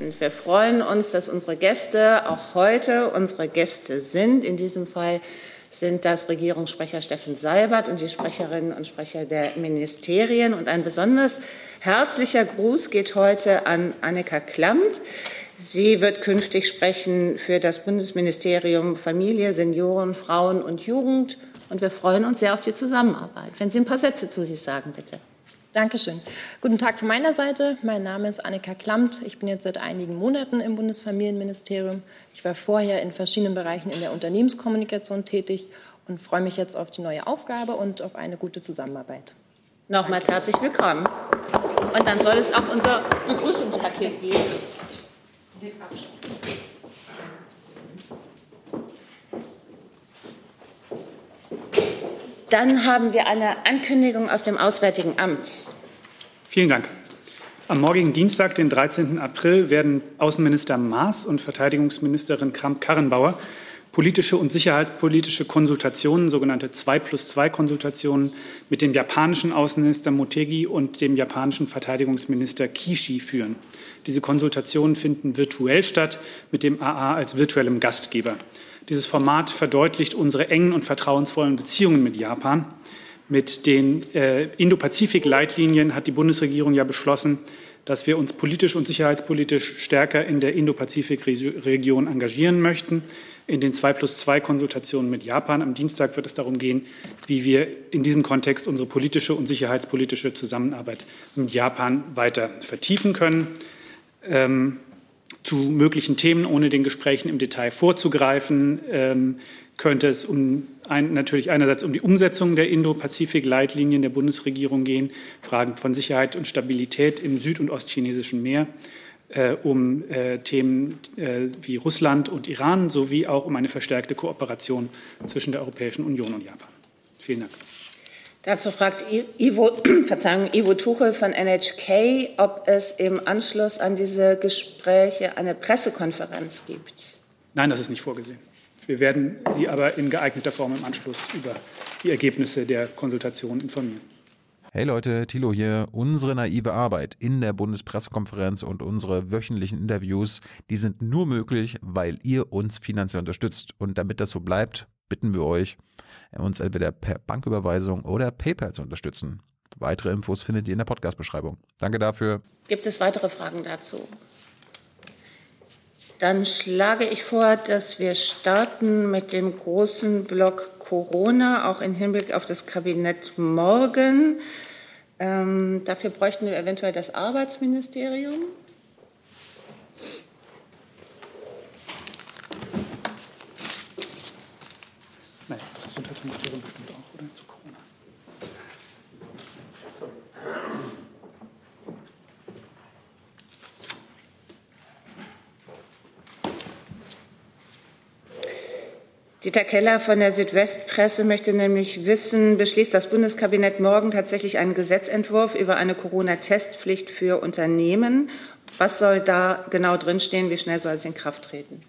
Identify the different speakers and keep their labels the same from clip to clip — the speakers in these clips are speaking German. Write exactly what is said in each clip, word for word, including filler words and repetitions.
Speaker 1: Wir freuen uns, dass unsere Gäste auch heute unsere Gäste sind. In diesem Fall sind das Regierungssprecher Steffen Seibert und die Sprecherinnen und Sprecher der Ministerien. Und ein besonders herzlicher Gruß geht heute an Annika Klammt. Sie wird künftig sprechen für das Bundesministerium Familie, Senioren, Frauen und Jugend. Und wir freuen uns sehr auf die Zusammenarbeit. Wenn Sie ein paar Sätze zu sich sagen, bitte.
Speaker 2: Dankeschön. Guten Tag von meiner Seite. Mein Name ist Annika Klammt. Ich bin jetzt seit einigen Monaten im Bundesfamilienministerium. Ich war vorher in verschiedenen Bereichen in der Unternehmenskommunikation tätig und freue mich jetzt auf die neue Aufgabe und auf eine gute Zusammenarbeit.
Speaker 1: Nochmals herzlich willkommen. Und dann soll es auch unser Begrüßungspaket geben. Dann haben wir eine Ankündigung aus dem Auswärtigen Amt.
Speaker 3: Vielen Dank. Am morgigen Dienstag, den dreizehnten April, werden Außenminister Maas und Verteidigungsministerin Kramp-Karrenbauer politische und sicherheitspolitische Konsultationen, sogenannte zwei plus zwei Konsultationen, mit dem japanischen Außenminister Motegi und dem japanischen Verteidigungsminister Kishi führen. Diese Konsultationen finden virtuell statt, mit dem A A als virtuellem Gastgeber. Dieses Format verdeutlicht unsere engen und vertrauensvollen Beziehungen mit Japan. Mit den äh, Indo-Pazifik-Leitlinien hat die Bundesregierung ja beschlossen, dass wir uns politisch und sicherheitspolitisch stärker in der Indo-Pazifik-Region engagieren möchten. In den zwei plus zwei Konsultationen mit Japan am Dienstag wird es darum gehen, wie wir in diesem Kontext unsere politische und sicherheitspolitische Zusammenarbeit mit Japan weiter vertiefen können. Ähm, Zu möglichen Themen, ohne den Gesprächen im Detail vorzugreifen, ähm, könnte es um ein, natürlich einerseits um die Umsetzung der Indo-Pazifik-Leitlinien der Bundesregierung gehen, Fragen von Sicherheit und Stabilität im süd- und ostchinesischen Meer, äh, um äh, Themen äh, wie Russland und Iran sowie auch um eine verstärkte Kooperation zwischen der Europäischen Union und Japan. Vielen Dank.
Speaker 1: Dazu fragt Ivo, Verzeihung, Ivo Tuchel von N H K, ob es im Anschluss an diese Gespräche eine Pressekonferenz gibt.
Speaker 3: Nein, das ist nicht vorgesehen. Wir werden Sie aber in geeigneter Form im Anschluss über die Ergebnisse der Konsultation informieren.
Speaker 4: Hey Leute, Thilo hier. Unsere naive Arbeit in der Bundespressekonferenz und unsere wöchentlichen Interviews, die sind nur möglich, weil ihr uns finanziell unterstützt. Und damit das so bleibt, bitten wir euch, uns entweder per Banküberweisung oder PayPal zu unterstützen. Weitere Infos findet ihr in der Podcast-Beschreibung. Danke dafür.
Speaker 1: Gibt es weitere Fragen dazu? Dann schlage ich vor, dass wir starten mit dem großen Block Corona, auch im Hinblick auf das Kabinett morgen. Ähm, dafür bräuchten wir eventuell das Arbeitsministerium.
Speaker 3: Nein, das Gesundheitsministerium bestimmt auch, oder? Zu Corona. Sorry.
Speaker 1: Dieter Keller von der Südwestpresse möchte nämlich wissen, beschließt das Bundeskabinett morgen tatsächlich einen Gesetzentwurf über eine Corona-Testpflicht für Unternehmen? Was soll da genau drinstehen? Wie schnell soll es in Kraft treten?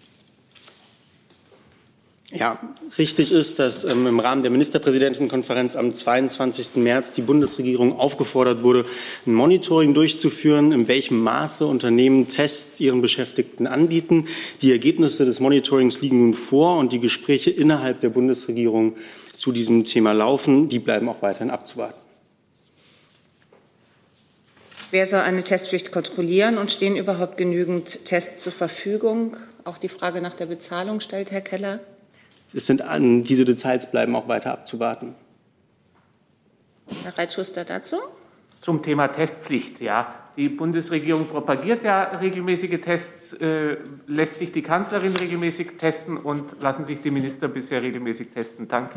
Speaker 5: Ja, richtig ist, dass ähm, im Rahmen der Ministerpräsidentenkonferenz am zweiundzwanzigsten März die Bundesregierung aufgefordert wurde, ein Monitoring durchzuführen, in welchem Maße Unternehmen Tests ihren Beschäftigten anbieten. Die Ergebnisse des Monitorings liegen nun vor und die Gespräche innerhalb der Bundesregierung zu diesem Thema laufen. Die bleiben auch weiterhin abzuwarten.
Speaker 1: Wer soll eine Testpflicht kontrollieren und stehen überhaupt genügend Tests zur Verfügung? Auch die Frage nach der Bezahlung stellt Herr Keller.
Speaker 5: Es sind an, diese Details bleiben auch weiter abzuwarten.
Speaker 1: Herr Reitschuster dazu?
Speaker 6: Zum Thema Testpflicht, ja. Die Bundesregierung propagiert ja regelmäßige Tests, äh, lässt sich die Kanzlerin regelmäßig testen und lassen sich die Minister bisher regelmäßig testen. Danke.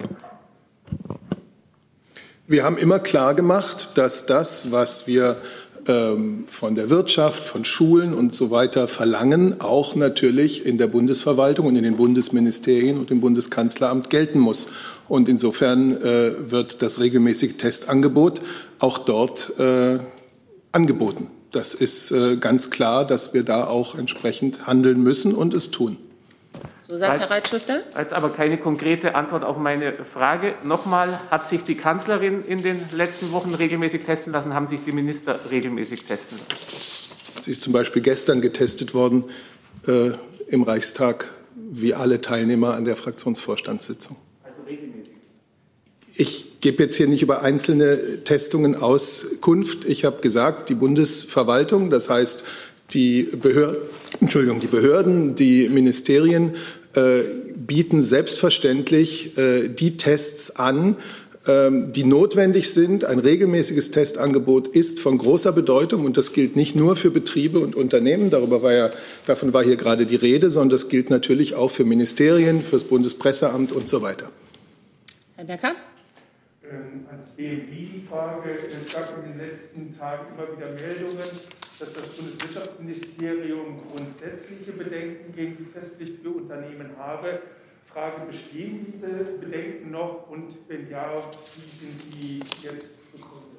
Speaker 7: Wir haben immer klar gemacht, dass das, was wir von der Wirtschaft, von Schulen und so weiter verlangen, auch natürlich in der Bundesverwaltung und in den Bundesministerien und im Bundeskanzleramt gelten muss. Und insofern äh, wird das regelmäßige Testangebot auch dort äh, angeboten. Das ist äh, ganz klar, dass wir da auch entsprechend handeln müssen und es tun.
Speaker 1: Zusatz, Herr Reitschuster?
Speaker 6: Als aber keine konkrete Antwort auf meine Frage. Nochmal, hat sich die Kanzlerin in den letzten Wochen regelmäßig testen lassen? Haben sich die Minister regelmäßig testen lassen?
Speaker 7: Sie ist zum Beispiel gestern getestet worden äh, im Reichstag, wie alle Teilnehmer an der Fraktionsvorstandssitzung.
Speaker 6: Also regelmäßig?
Speaker 7: Ich gebe jetzt hier nicht über einzelne Testungen Auskunft. Ich habe gesagt, die Bundesverwaltung, das heißt die Behörden, Entschuldigung, die Behörden, die Ministerien äh, bieten selbstverständlich äh, die Tests an, äh, die notwendig sind. Ein regelmäßiges Testangebot ist von großer Bedeutung und das gilt nicht nur für Betriebe und Unternehmen, darüber war ja, davon war hier gerade die Rede, sondern das gilt natürlich auch für Ministerien, für das Bundespresseamt und so weiter.
Speaker 1: Herr Becker?
Speaker 8: Ähm, als B M W die Frage, es gab in den letzten Tagen immer wieder Meldungen, dass das Bundeswirtschaftsministerium grundsätzliche Bedenken gegen die Testpflicht für Unternehmen habe. Frage, bestehen diese Bedenken noch und wenn ja, wie sind die jetzt begründet?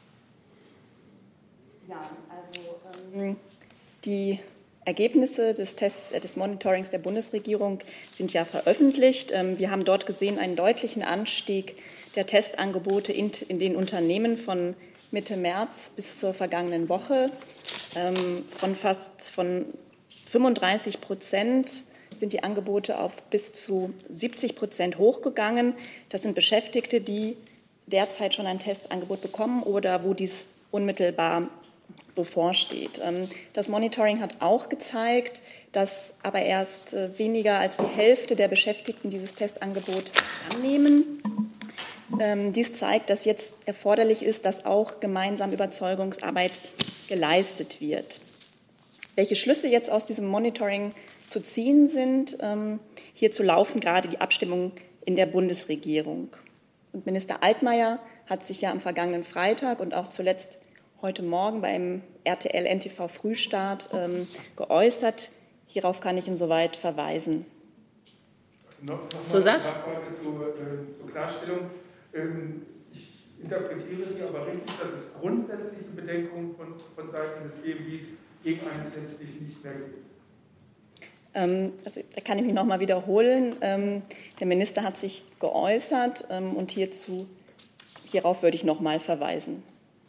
Speaker 9: Ja, also ähm, die Ergebnisse des Tests, äh, des Monitorings der Bundesregierung sind ja veröffentlicht. Ähm, wir haben dort gesehen einen deutlichen Anstieg der Testangebote in, in den Unternehmen von Mitte März bis zur vergangenen Woche. Ähm, von fast von fünfunddreißig Prozent sind die Angebote auf bis zu siebzig Prozent hochgegangen. Das sind Beschäftigte, die derzeit schon ein Testangebot bekommen oder wo dies unmittelbar bevorsteht. Ähm, das Monitoring hat auch gezeigt, dass aber erst äh, weniger als die Hälfte der Beschäftigten dieses Testangebot annehmen. Ähm, dies zeigt, dass jetzt erforderlich ist, dass auch gemeinsam Überzeugungsarbeit geleistet wird. Welche Schlüsse jetzt aus diesem Monitoring zu ziehen sind, ähm, hierzu laufen gerade die Abstimmungen in der Bundesregierung. Und Minister Altmaier hat sich ja am vergangenen Freitag und auch zuletzt heute Morgen beim R T L N T V Frühstart ähm, geäußert. Hierauf kann ich insoweit verweisen.
Speaker 8: Noch, noch
Speaker 1: Zusatz?
Speaker 8: Zur, äh, zur Klarstellung. Ähm, ich interpretiere Sie aber richtig, dass es grundsätzliche Bedenken von, von Seiten des B M Ws gegen eine Testpflicht nicht mehr gibt.
Speaker 9: Ähm, also, da kann ich mich noch mal wiederholen. Ähm, der Minister hat sich geäußert ähm, und hierzu, hierauf würde ich noch mal verweisen.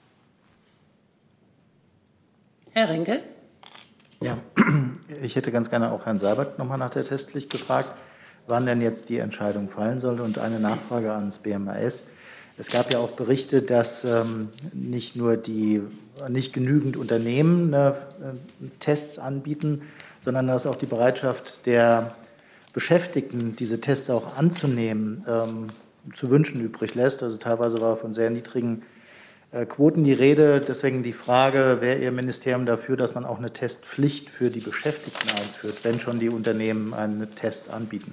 Speaker 1: Herr Rinke?
Speaker 10: Ja, ich hätte ganz gerne auch Herrn Seibert noch mal nach der Testpflicht gefragt, wann denn jetzt die Entscheidung fallen soll. Und eine Nachfrage ans B M A S. Es gab ja auch Berichte, dass ähm, nicht nur die nicht genügend Unternehmen äh, Tests anbieten, sondern dass auch die Bereitschaft der Beschäftigten, diese Tests auch anzunehmen, ähm, zu wünschen übrig lässt. Also teilweise war von sehr niedrigen äh, Quoten die Rede. Deswegen die Frage, wäre Ihr Ministerium dafür, dass man auch eine Testpflicht für die Beschäftigten einführt, wenn schon die Unternehmen einen Test anbieten?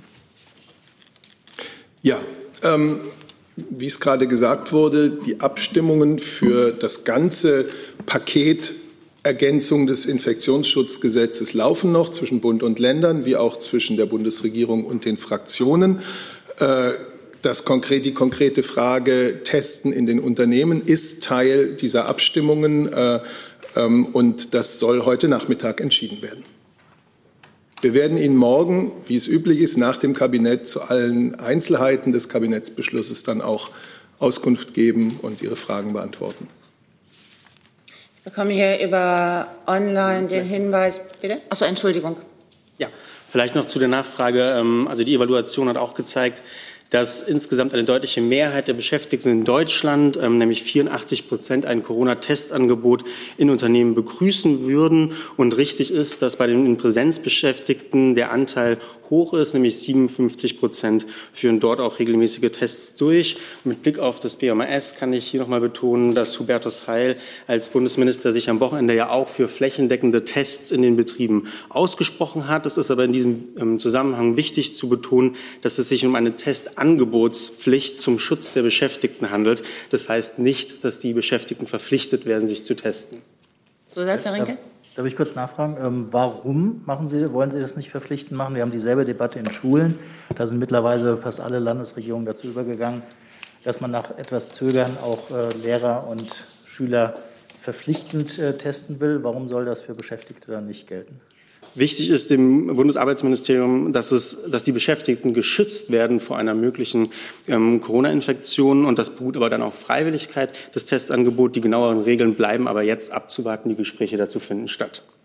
Speaker 7: Ja, ähm, wie es gerade gesagt wurde, die Abstimmungen für das ganze Paket Ergänzung des Infektionsschutzgesetzes laufen noch zwischen Bund und Ländern, wie auch zwischen der Bundesregierung und den Fraktionen. Das konkret, die konkrete Frage Testen in den Unternehmen ist Teil dieser Abstimmungen und das soll heute Nachmittag entschieden werden. Wir werden Ihnen morgen, wie es üblich ist, nach dem Kabinett zu allen Einzelheiten des Kabinettsbeschlusses dann auch Auskunft geben und Ihre Fragen beantworten.
Speaker 1: Ich bekomme hier über online den Hinweis, bitte? Achso, Entschuldigung.
Speaker 5: Ja, vielleicht noch zu der Nachfrage. Also die Evaluation hat auch gezeigt, dass insgesamt eine deutliche Mehrheit der Beschäftigten in Deutschland, nämlich vierundachtzig Prozent, ein Corona-Testangebot in Unternehmen begrüßen würden. Und richtig ist, dass bei den in Präsenz Beschäftigten der Anteil hoch ist, nämlich siebenundfünfzig Prozent führen dort auch regelmäßige Tests durch. Mit Blick auf das B M A S kann ich hier noch mal betonen, dass Hubertus Heil als Bundesminister sich am Wochenende ja auch für flächendeckende Tests in den Betrieben ausgesprochen hat. Es ist aber in diesem Zusammenhang wichtig zu betonen, dass es sich um eine Testangebotspflicht zum Schutz der Beschäftigten handelt. Das heißt nicht, dass die Beschäftigten verpflichtet werden, sich zu testen.
Speaker 1: Zusatz, Herr Rinke?
Speaker 10: Darf ich kurz nachfragen, ähm, warum machen Sie, wollen Sie das nicht verpflichtend machen? Wir haben dieselbe Debatte in Schulen. Da sind mittlerweile fast alle Landesregierungen dazu übergegangen, dass man nach etwas Zögern auch äh, Lehrer und Schüler verpflichtend äh, testen will. Warum soll das für Beschäftigte dann nicht gelten?
Speaker 5: Wichtig ist dem Bundesarbeitsministerium, dass, es, dass die Beschäftigten geschützt werden vor einer möglichen ähm, Corona-Infektion. Und das beruht aber dann auf Freiwilligkeit des Testangebots. Die genaueren Regeln bleiben aber jetzt abzuwarten. Die Gespräche dazu finden statt.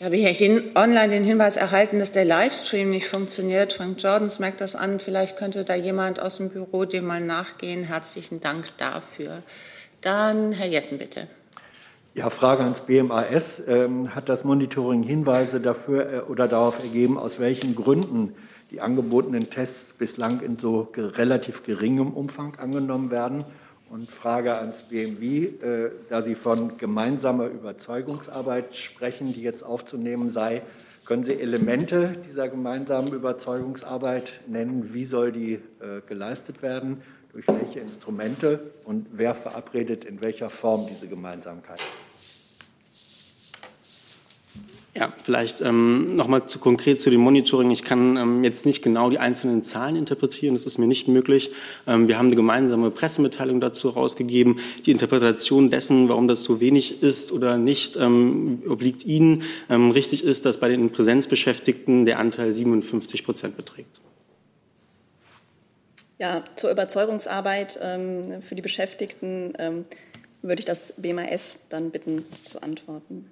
Speaker 1: Ich habe hier online den Hinweis erhalten, dass der Livestream nicht funktioniert. Frank Jordans merkt das an. Vielleicht könnte da jemand aus dem Büro dem mal nachgehen. Herzlichen Dank dafür. Dann Herr Jessen, bitte.
Speaker 11: Ja, Frage ans B M A S. Ähm, hat das Monitoring Hinweise dafür äh, oder darauf ergeben, aus welchen Gründen die angebotenen Tests bislang in so relativ geringem Umfang angenommen werden? Und Frage ans B M W, äh, da Sie von gemeinsamer Überzeugungsarbeit sprechen, die jetzt aufzunehmen sei, können Sie Elemente dieser gemeinsamen Überzeugungsarbeit nennen? Wie soll die äh, geleistet werden? Durch welche Instrumente? Und wer verabredet in welcher Form diese Gemeinsamkeit?
Speaker 5: Ja, vielleicht ähm, noch mal zu konkret zu dem Monitoring. Ich kann ähm, jetzt nicht genau die einzelnen Zahlen interpretieren, das ist mir nicht möglich. Ähm, wir haben eine gemeinsame Pressemitteilung dazu herausgegeben. Die Interpretation dessen, warum das so wenig ist oder nicht, ähm, obliegt Ihnen. Ähm, richtig ist, dass bei den Präsenzbeschäftigten der Anteil siebenundfünfzig Prozent beträgt.
Speaker 9: Ja, zur Überzeugungsarbeit ähm, für die Beschäftigten ähm, würde ich das B M A S dann bitten zu antworten.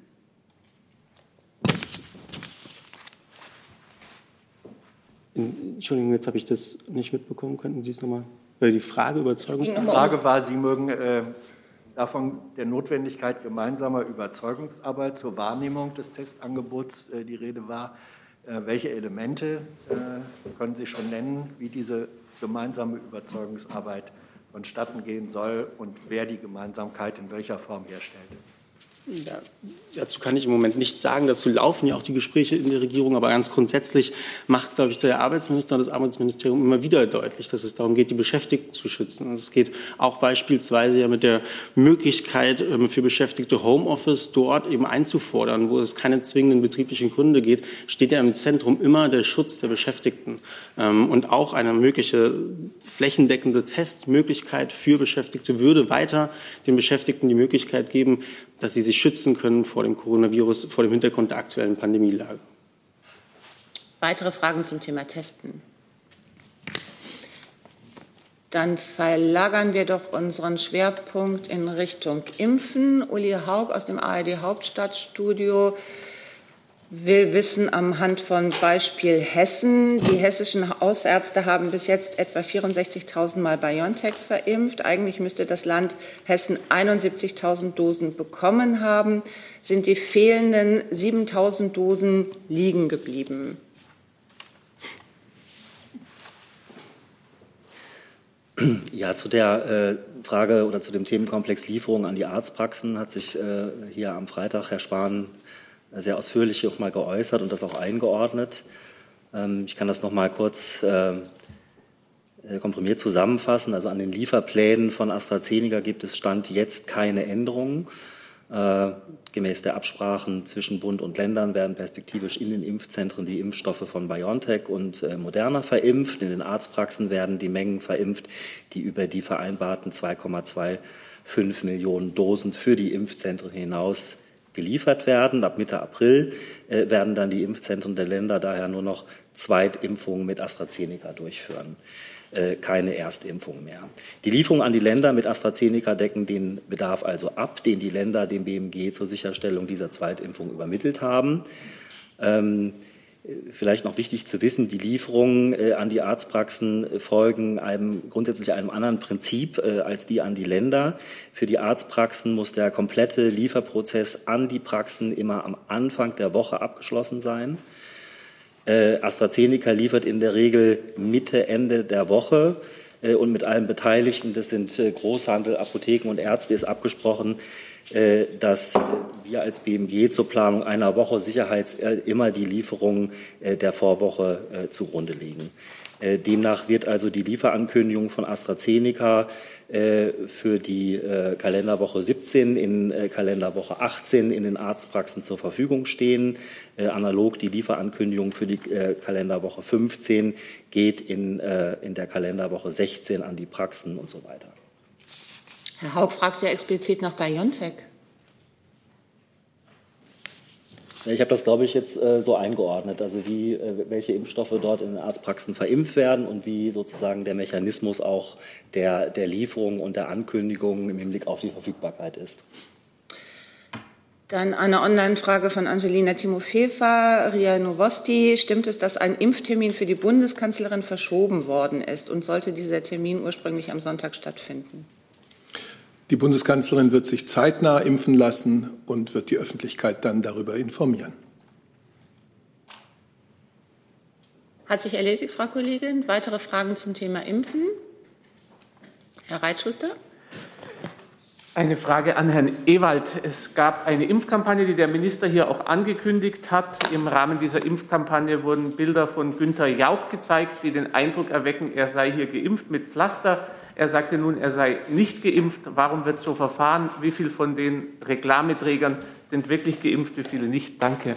Speaker 5: Entschuldigung, jetzt habe ich das nicht mitbekommen. Könnten Sie es nochmal? Weil die Frage Überzeugungsarbeit.
Speaker 11: Die Frage war, Sie mögen äh, davon der Notwendigkeit gemeinsamer Überzeugungsarbeit zur Wahrnehmung des Testangebots äh, die Rede war. Äh, welche Elemente äh, können Sie schon nennen, wie diese gemeinsame Überzeugungsarbeit vonstatten gehen soll und wer die Gemeinsamkeit in welcher Form herstellt?
Speaker 5: Ja, dazu kann ich im Moment nichts sagen. Dazu laufen ja auch die Gespräche in der Regierung. Aber ganz grundsätzlich macht, glaube ich, der Arbeitsminister und das Arbeitsministerium immer wieder deutlich, dass es darum geht, die Beschäftigten zu schützen. Und es geht auch beispielsweise ja mit der Möglichkeit für Beschäftigte Homeoffice dort eben einzufordern, wo es keine zwingenden betrieblichen Gründe geht, steht ja im Zentrum immer der Schutz der Beschäftigten. Und auch eine mögliche flächendeckende Testmöglichkeit für Beschäftigte würde weiter den Beschäftigten die Möglichkeit geben, dass sie sich schützen können vor dem Coronavirus, vor dem Hintergrund der aktuellen Pandemielage.
Speaker 1: Weitere Fragen zum Thema Testen? Dann verlagern wir doch unseren Schwerpunkt in Richtung Impfen. Uli Haug aus dem A R D Hauptstadtstudio will wissen anhand von Beispiel Hessen. Die hessischen Hausärzte haben bis jetzt etwa vierundsechzigtausend Mal BioNTech verimpft. Eigentlich müsste das Land Hessen einundsiebzigtausend Dosen bekommen haben. Sind die fehlenden siebentausend Dosen liegen geblieben?
Speaker 12: Ja, zu der äh, Frage oder zu dem Themenkomplex Lieferung an die Arztpraxen hat sich äh, hier am Freitag Herr Spahn sehr ausführlich auch mal geäußert und das auch eingeordnet. Ähm, ich kann das noch mal kurz äh, komprimiert zusammenfassen. Also an den Lieferplänen von AstraZeneca gibt es Stand jetzt keine Änderungen. Äh, gemäß der Absprachen zwischen Bund und Ländern werden perspektivisch in den Impfzentren die Impfstoffe von BioNTech und äh, Moderna verimpft. In den Arztpraxen werden die Mengen verimpft, die über die vereinbarten zwei Komma fünfundzwanzig Millionen Dosen für die Impfzentren hinaus geliefert werden. Ab Mitte April äh, werden dann die Impfzentren der Länder daher nur noch Zweitimpfungen mit AstraZeneca durchführen, äh, keine Erstimpfung mehr. Die Lieferungen an die Länder mit AstraZeneca decken den Bedarf also ab, den die Länder dem B M G zur Sicherstellung dieser Zweitimpfung übermittelt haben. Ähm, Vielleicht noch wichtig zu wissen, die Lieferungen äh, an die Arztpraxen folgen einem, grundsätzlich einem anderen Prinzip äh, als die an die Länder. Für die Arztpraxen muss der komplette Lieferprozess an die Praxen immer am Anfang der Woche abgeschlossen sein. Äh, AstraZeneca liefert in der Regel Mitte, Ende der Woche. Äh, und mit allen Beteiligten, das sind äh, Großhandel, Apotheken und Ärzte, ist abgesprochen, dass wir als B M G zur Planung einer Woche Sicherheit immer die Lieferungen der Vorwoche zugrunde legen. Demnach wird also die Lieferankündigung von AstraZeneca für die Kalenderwoche siebzehn in Kalenderwoche achtzehn in den Arztpraxen zur Verfügung stehen. Analog die Lieferankündigung für die Kalenderwoche fünfzehn geht in, in der Kalenderwoche sechzehn an die Praxen und so weiter.
Speaker 1: Herr Haug fragt ja explizit nach BioNTech.
Speaker 12: Ich habe das, glaube ich, jetzt äh, so eingeordnet, also wie, äh, welche Impfstoffe dort in den Arztpraxen verimpft werden und wie sozusagen der Mechanismus auch der, der Lieferung und der Ankündigung im Hinblick auf die Verfügbarkeit ist.
Speaker 1: Dann eine Online-Frage von Angelina Timofeeva, R I A Novosti. Stimmt es, dass ein Impftermin für die Bundeskanzlerin verschoben worden ist? Und sollte dieser Termin ursprünglich am Sonntag stattfinden?
Speaker 7: Die Bundeskanzlerin wird sich zeitnah impfen lassen und wird die Öffentlichkeit dann darüber informieren.
Speaker 1: Hat sich erledigt, Frau Kollegin. Weitere Fragen zum Thema Impfen? Herr Reitschuster.
Speaker 6: Eine Frage an Herrn Ewald. Es gab eine Impfkampagne, die der Minister hier auch angekündigt hat. Im Rahmen dieser Impfkampagne wurden Bilder von Günther Jauch gezeigt, die den Eindruck erwecken, er sei hier geimpft mit Pflaster. Er sagte nun, er sei nicht geimpft. Warum wird so verfahren? Wie viele von den Reklameträgern sind wirklich geimpft, wie viele nicht? Danke.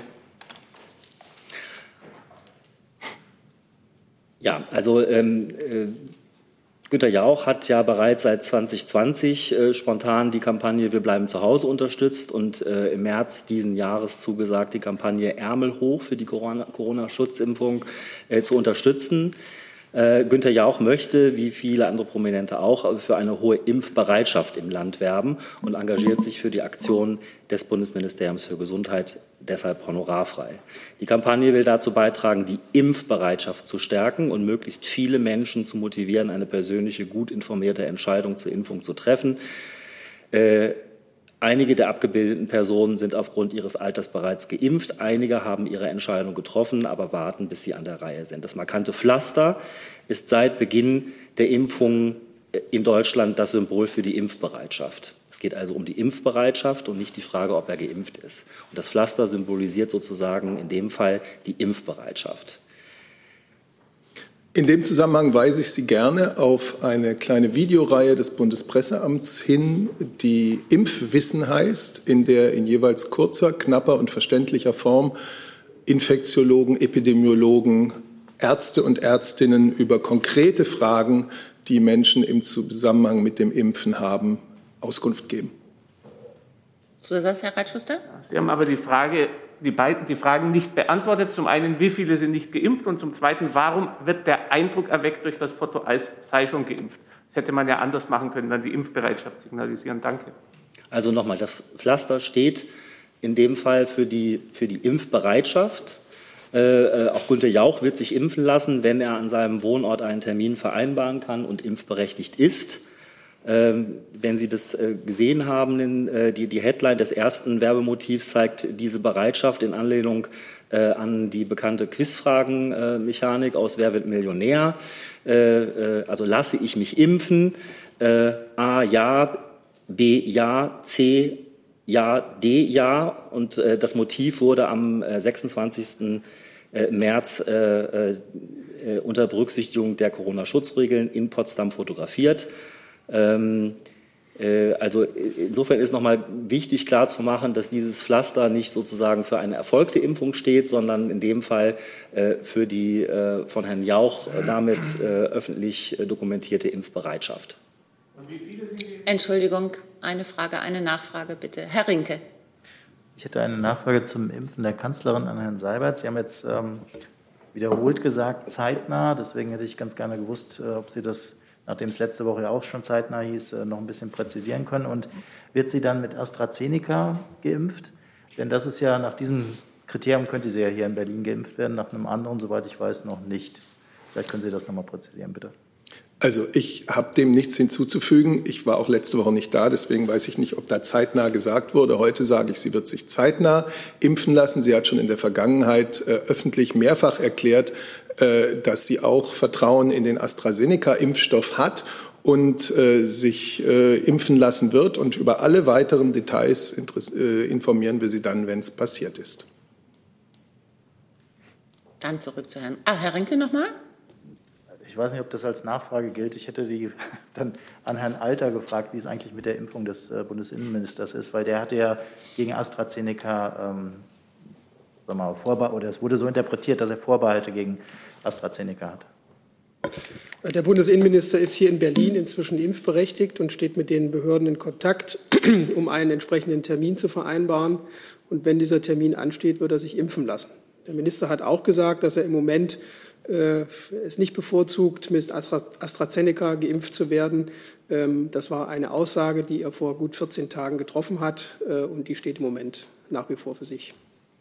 Speaker 12: Ja, also ähm, äh, Günther Jauch hat ja bereits seit zwanzig zwanzig äh, spontan die Kampagne Wir bleiben zu Hause unterstützt und äh, im März diesen Jahres zugesagt, die Kampagne Ärmel hoch für die Corona-Schutzimpfung äh, zu unterstützen. Äh, Günther Jauch möchte, wie viele andere Prominente auch, für eine hohe Impfbereitschaft im Land werben und engagiert sich für die Aktion des Bundesministeriums für Gesundheit, deshalb honorarfrei. Die Kampagne will dazu beitragen, die Impfbereitschaft zu stärken und möglichst viele Menschen zu motivieren, eine persönliche, gut informierte Entscheidung zur Impfung zu treffen. Äh, Einige der abgebildeten Personen sind aufgrund ihres Alters bereits geimpft. Einige haben ihre Entscheidung getroffen, aber warten, bis sie an der Reihe sind. Das markante Pflaster ist seit Beginn der Impfungen in Deutschland das Symbol für die Impfbereitschaft. Es geht also um die Impfbereitschaft und nicht die Frage, ob er geimpft ist. Und das Pflaster symbolisiert sozusagen in dem Fall die Impfbereitschaft.
Speaker 7: In dem Zusammenhang weise ich Sie gerne auf eine kleine Videoreihe des Bundespresseamts hin, die Impfwissen heißt, in der in jeweils kurzer, knapper und verständlicher Form Infektiologen, Epidemiologen, Ärzte und Ärztinnen über konkrete Fragen, die Menschen im Zusammenhang mit dem Impfen haben, Auskunft geben.
Speaker 1: Zusatz, Herr Reitschuster?
Speaker 6: Sie haben aber die Frage, die beiden, die Fragen nicht beantwortet. Zum einen, wie viele sind nicht geimpft? Und zum zweiten, warum wird der Eindruck erweckt durch das Foto, als sei schon geimpft? Das hätte man ja anders machen können, dann die Impfbereitschaft signalisieren. Danke.
Speaker 12: Also nochmal, das Pflaster steht in dem Fall für die, für die Impfbereitschaft. Äh, auch Günther Jauch wird sich impfen lassen, wenn er an seinem Wohnort einen Termin vereinbaren kann und impfberechtigt ist. Ähm, wenn Sie das äh, gesehen haben, in, äh, die, die Headline des ersten Werbemotivs zeigt diese Bereitschaft in Anlehnung äh, an die bekannte Quizfragenmechanik äh, aus Wer wird Millionär? Äh, äh, also lasse ich mich impfen? Äh, A, ja, B, ja, C, ja, D, ja. Und äh, das Motiv wurde am äh, sechsundzwanzigsten März äh, äh, unter Berücksichtigung der Corona-Schutzregeln in Potsdam fotografiert. Ähm, äh, also insofern ist nochmal wichtig klarzumachen, dass dieses Pflaster nicht sozusagen für eine erfolgte Impfung steht, sondern in dem Fall äh, für die äh, von Herrn Jauch damit äh, öffentlich äh, dokumentierte Impfbereitschaft.
Speaker 1: Entschuldigung, eine Frage, eine Nachfrage bitte. Herr Rinke.
Speaker 10: Ich hätte eine Nachfrage zum Impfen der Kanzlerin an Herrn Seibert. Sie haben jetzt ähm, wiederholt gesagt, zeitnah. Deswegen hätte ich ganz gerne gewusst, äh, ob Sie das, nachdem es letzte Woche ja auch schon zeitnah hieß, äh, noch ein bisschen präzisieren können. Und wird sie dann mit AstraZeneca geimpft? Denn das ist ja, nach diesem Kriterium könnte sie ja hier in Berlin geimpft werden, nach einem anderen, soweit ich weiß, noch nicht. Vielleicht können Sie das noch mal präzisieren, bitte.
Speaker 7: Also ich habe dem nichts hinzuzufügen. Ich war auch letzte Woche nicht da, deswegen weiß ich nicht, ob da zeitnah gesagt wurde. Heute sage ich, sie wird sich zeitnah impfen lassen. Sie hat schon in der Vergangenheit äh, öffentlich mehrfach erklärt, äh, dass sie auch Vertrauen in den AstraZeneca-Impfstoff hat und äh, sich äh, impfen lassen wird. Und über alle weiteren Details äh, informieren wir Sie dann, wenn es passiert ist.
Speaker 1: Dann zurück zu Herrn, ah, Herr Rinke nochmal.
Speaker 10: Ich weiß nicht, ob das als Nachfrage gilt. Ich hätte die dann an Herrn Alter gefragt, wie es eigentlich mit der Impfung des äh, Bundesinnenministers ist, weil der hatte ja gegen AstraZeneca, ähm, sag mal, Vorbe- oder es wurde so interpretiert, dass er Vorbehalte gegen AstraZeneca hat.
Speaker 13: Der Bundesinnenminister ist hier in Berlin inzwischen impfberechtigt und steht mit den Behörden in Kontakt, um einen entsprechenden Termin zu vereinbaren. Und wenn dieser Termin ansteht, wird er sich impfen lassen. Der Minister hat auch gesagt, dass er im Moment äh, es nicht bevorzugt, mit Astra, AstraZeneca geimpft zu werden. Ähm, das war eine Aussage, die er vor gut vierzehn Tagen getroffen hat, äh, und die steht im Moment nach wie vor für sich.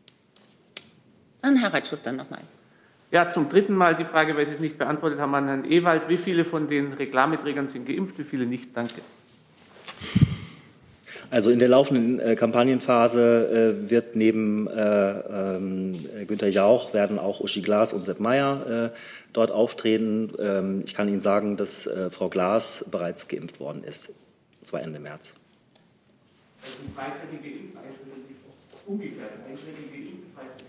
Speaker 1: An Herr Reitschuster nochmal.
Speaker 6: Ja, zum dritten Mal die Frage, weil Sie es nicht beantwortet haben, an Herrn Ewald. Wie viele von den Reklameträgern sind geimpft, wie viele nicht? Danke.
Speaker 12: Also in der laufenden äh, Kampagnenphase äh, wird neben äh, ähm, Günter Jauch werden auch Uschi Glas und Sepp Maier äh, dort auftreten. Ähm, ich kann Ihnen sagen, dass äh, Frau Glas bereits geimpft worden ist, und zwar Ende März.
Speaker 6: Das sind weitere geimpft, Einträge umgekehrt, Einträge geimpft, weitere.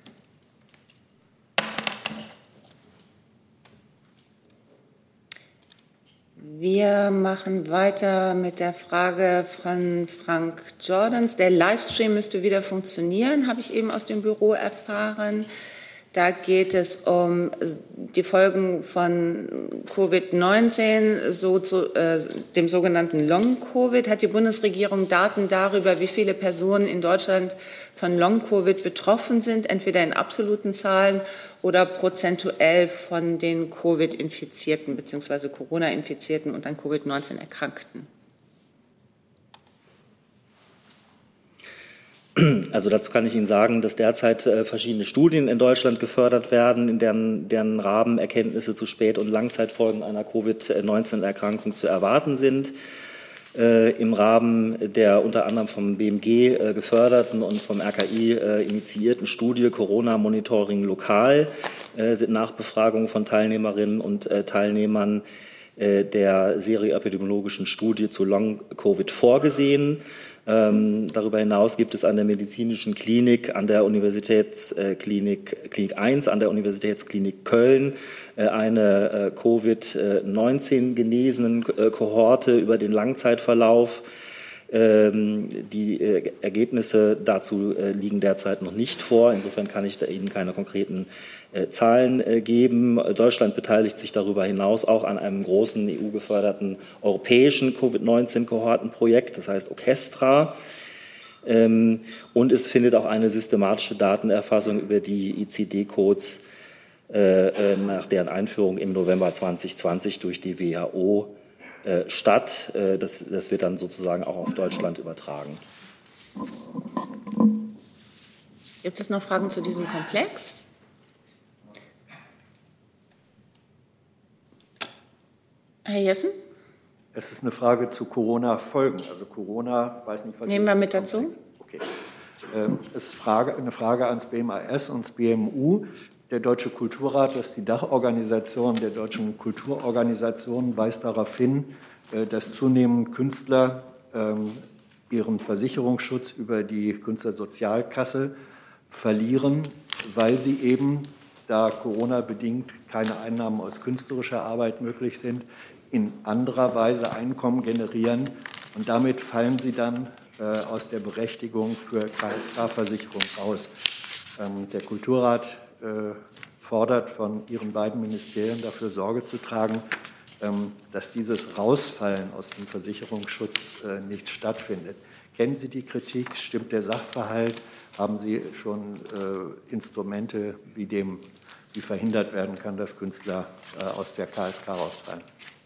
Speaker 1: Wir machen weiter mit der Frage von Frank Jordans. Der Livestream müsste wieder funktionieren, habe ich eben aus dem Büro erfahren. Da geht es um die Folgen von Covid neunzehn, so zu, äh, dem sogenannten Long-Covid. Hat die Bundesregierung Daten darüber, wie viele Personen in Deutschland von Long-Covid betroffen sind, entweder in absoluten Zahlen oder prozentuell von den Covid-Infizierten bzw. Corona-Infizierten und an Covid neunzehn Erkrankten?
Speaker 12: Also dazu kann ich Ihnen sagen, dass derzeit äh, verschiedene Studien in Deutschland gefördert werden, in deren, deren Rahmen Erkenntnisse zu Spät- und Langzeitfolgen einer Covid neunzehn Erkrankung zu erwarten sind. Äh, Im Rahmen der unter anderem vom B M G äh, geförderten und vom R K I äh, initiierten Studie Corona-Monitoring lokal äh, sind Nachbefragungen von Teilnehmerinnen und äh, Teilnehmern äh, der serioepidemiologischen Studie zu Long-Covid vorgesehen. Ähm, darüber hinaus gibt es an der medizinischen Klinik, an der Universitätsklinik Klinik eins, an der Universitätsklinik Köln äh, eine äh, Covid neunzehn genesenen äh, Kohorte über den Langzeitverlauf. Ähm, die äh, Ergebnisse dazu äh, liegen derzeit noch nicht vor. Insofern kann ich da Ihnen keine konkreten äh, Zahlen äh, geben. Deutschland beteiligt sich darüber hinaus auch an einem großen E U-geförderten europäischen Covid neunzehn Kohortenprojekt, das heißt Orchestra. Ähm, und es findet auch eine systematische Datenerfassung über die I C D-Codes äh, nach deren Einführung im November zwanzig zwanzig durch die W H O statt. Das, das wird dann sozusagen auch auf Deutschland übertragen.
Speaker 1: Gibt es noch Fragen zu diesem Komplex? Herr Jessen?
Speaker 11: Es ist eine Frage zu Corona-Folgen. Also Corona, weiß nicht, was...
Speaker 1: Nehmen wir mit dazu.
Speaker 11: Okay. Es ist Frage, eine Frage ans B M A S und ans B M U. Der Deutsche Kulturrat, das ist die Dachorganisation der deutschen Kulturorganisationen, weist darauf hin, dass zunehmend Künstler ihren Versicherungsschutz über die Künstlersozialkasse verlieren, weil sie eben, da Corona-bedingt keine Einnahmen aus künstlerischer Arbeit möglich sind, in anderer Weise Einkommen generieren. Und damit fallen sie dann aus der Berechtigung für K S K-Versicherung aus. Der Kulturrat fordert von Ihren beiden Ministerien dafür Sorge zu tragen, dass dieses Rausfallen aus dem Versicherungsschutz nicht stattfindet. Kennen Sie die Kritik? Stimmt der Sachverhalt? Haben Sie schon Instrumente, wie dem, wie verhindert werden kann, dass Künstler aus der K S K rausfallen?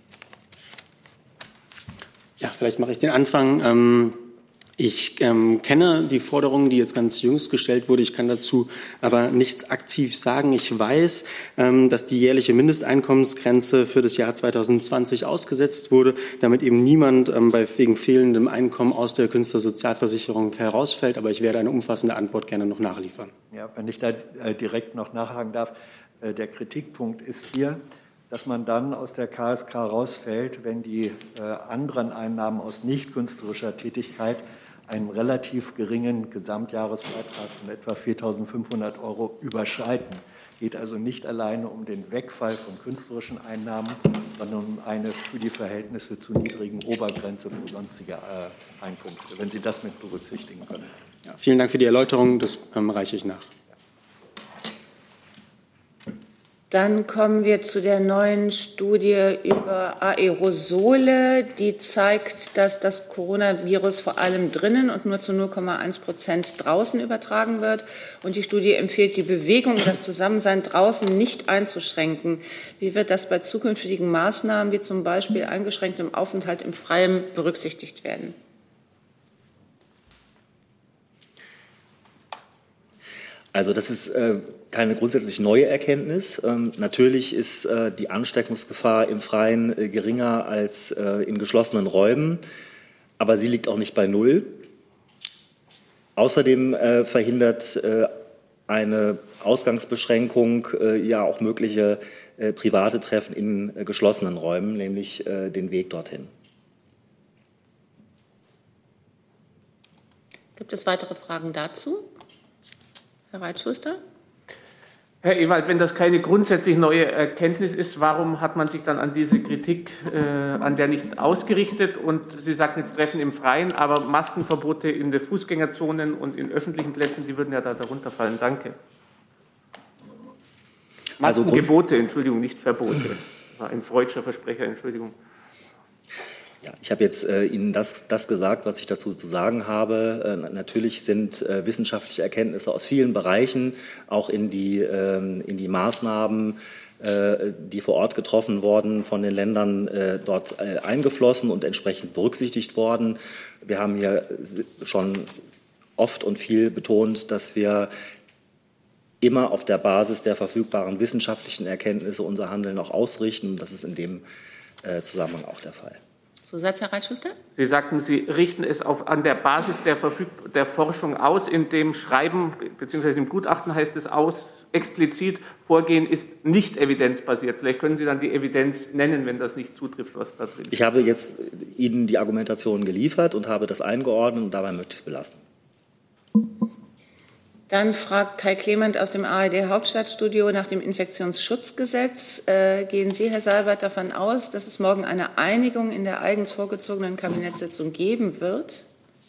Speaker 5: Ja, vielleicht mache ich den Anfang. Ähm Ich ähm, kenne die Forderung, die jetzt ganz jüngst gestellt wurde. Ich kann dazu aber nichts aktiv sagen. Ich weiß, ähm, dass die jährliche Mindesteinkommensgrenze für das Jahr zweitausendzwanzig ausgesetzt wurde, damit eben niemand ähm, bei wegen fehlendem Einkommen aus der Künstlersozialversicherung herausfällt. Aber ich werde eine umfassende Antwort gerne noch nachliefern.
Speaker 11: Ja, wenn ich da äh, direkt noch nachhaken darf, äh, der Kritikpunkt ist hier, dass man dann aus der K S K rausfällt, wenn die äh, anderen Einnahmen aus nicht künstlerischer Tätigkeit einen relativ geringen Gesamtjahresbeitrag von etwa viertausendfünfhundert Euro überschreiten. Geht also nicht alleine um den Wegfall von künstlerischen Einnahmen, sondern um eine für die Verhältnisse zu niedrigen Obergrenze für sonstige äh, Einkünfte, wenn Sie das mit berücksichtigen können.
Speaker 5: Ja, vielen Dank für die Erläuterung, das ähm, reiche ich nach.
Speaker 1: Dann kommen wir zu der neuen Studie über Aerosole. Die zeigt, dass das Coronavirus vor allem drinnen und nur zu null Komma eins Prozent draußen übertragen wird. Und die Studie empfiehlt, die Bewegung und das Zusammensein draußen nicht einzuschränken. Wie wird das bei zukünftigen Maßnahmen, wie zum Beispiel eingeschränktem Aufenthalt im Freien, berücksichtigt werden?
Speaker 12: Also das ist äh, keine grundsätzlich neue Erkenntnis. Ähm, natürlich ist äh, die Ansteckungsgefahr im Freien äh, geringer als äh, in geschlossenen Räumen, aber sie liegt auch nicht bei Null. Außerdem äh, verhindert äh, eine Ausgangsbeschränkung äh, ja auch mögliche äh, private Treffen in äh, geschlossenen Räumen, nämlich äh, den Weg dorthin.
Speaker 1: Gibt es weitere Fragen dazu? Herr Reitschuster?
Speaker 6: Herr Ewald, wenn das keine grundsätzlich neue Erkenntnis ist, warum hat man sich dann an diese Kritik, äh, an der nicht ausgerichtet? Und Sie sagten jetzt Treffen im Freien, aber Maskenverbote in den Fußgängerzonen und in öffentlichen Plätzen, Sie würden ja da darunter fallen. Danke. Maskengebote, Entschuldigung, nicht Verbote. Das war ein freudscher Versprecher, Entschuldigung.
Speaker 12: Ja, ich habe jetzt äh, Ihnen das, das gesagt, was ich dazu zu sagen habe. Äh, natürlich sind äh, wissenschaftliche Erkenntnisse aus vielen Bereichen auch in die, äh, in die Maßnahmen, äh, die vor Ort getroffen wurden, von den Ländern äh, dort äh, eingeflossen und entsprechend berücksichtigt worden. Wir haben hier schon oft und viel betont, dass wir immer auf der Basis der verfügbaren wissenschaftlichen Erkenntnisse unser Handeln auch ausrichten. Das ist in dem äh, Zusammenhang auch der Fall.
Speaker 1: Zusatz, Herr Reitschuster?
Speaker 6: Sie sagten, Sie richten es auf, an der Basis der, Verfüg- der Forschung aus. In dem Schreiben bzw. im Gutachten heißt es aus, explizit, Vorgehen ist nicht evidenzbasiert. Vielleicht können Sie dann die Evidenz nennen, wenn das nicht zutrifft, was da drin steht.
Speaker 12: Ich habe jetzt Ihnen die Argumentation geliefert und habe das eingeordnet und dabei möchte ich es belassen.
Speaker 1: Dann fragt Kai Clement aus dem A R D-Hauptstadtstudio nach dem Infektionsschutzgesetz. Äh, gehen Sie, Herr Seibert, davon aus, dass es morgen eine Einigung in der eigens vorgezogenen Kabinettssitzung geben wird?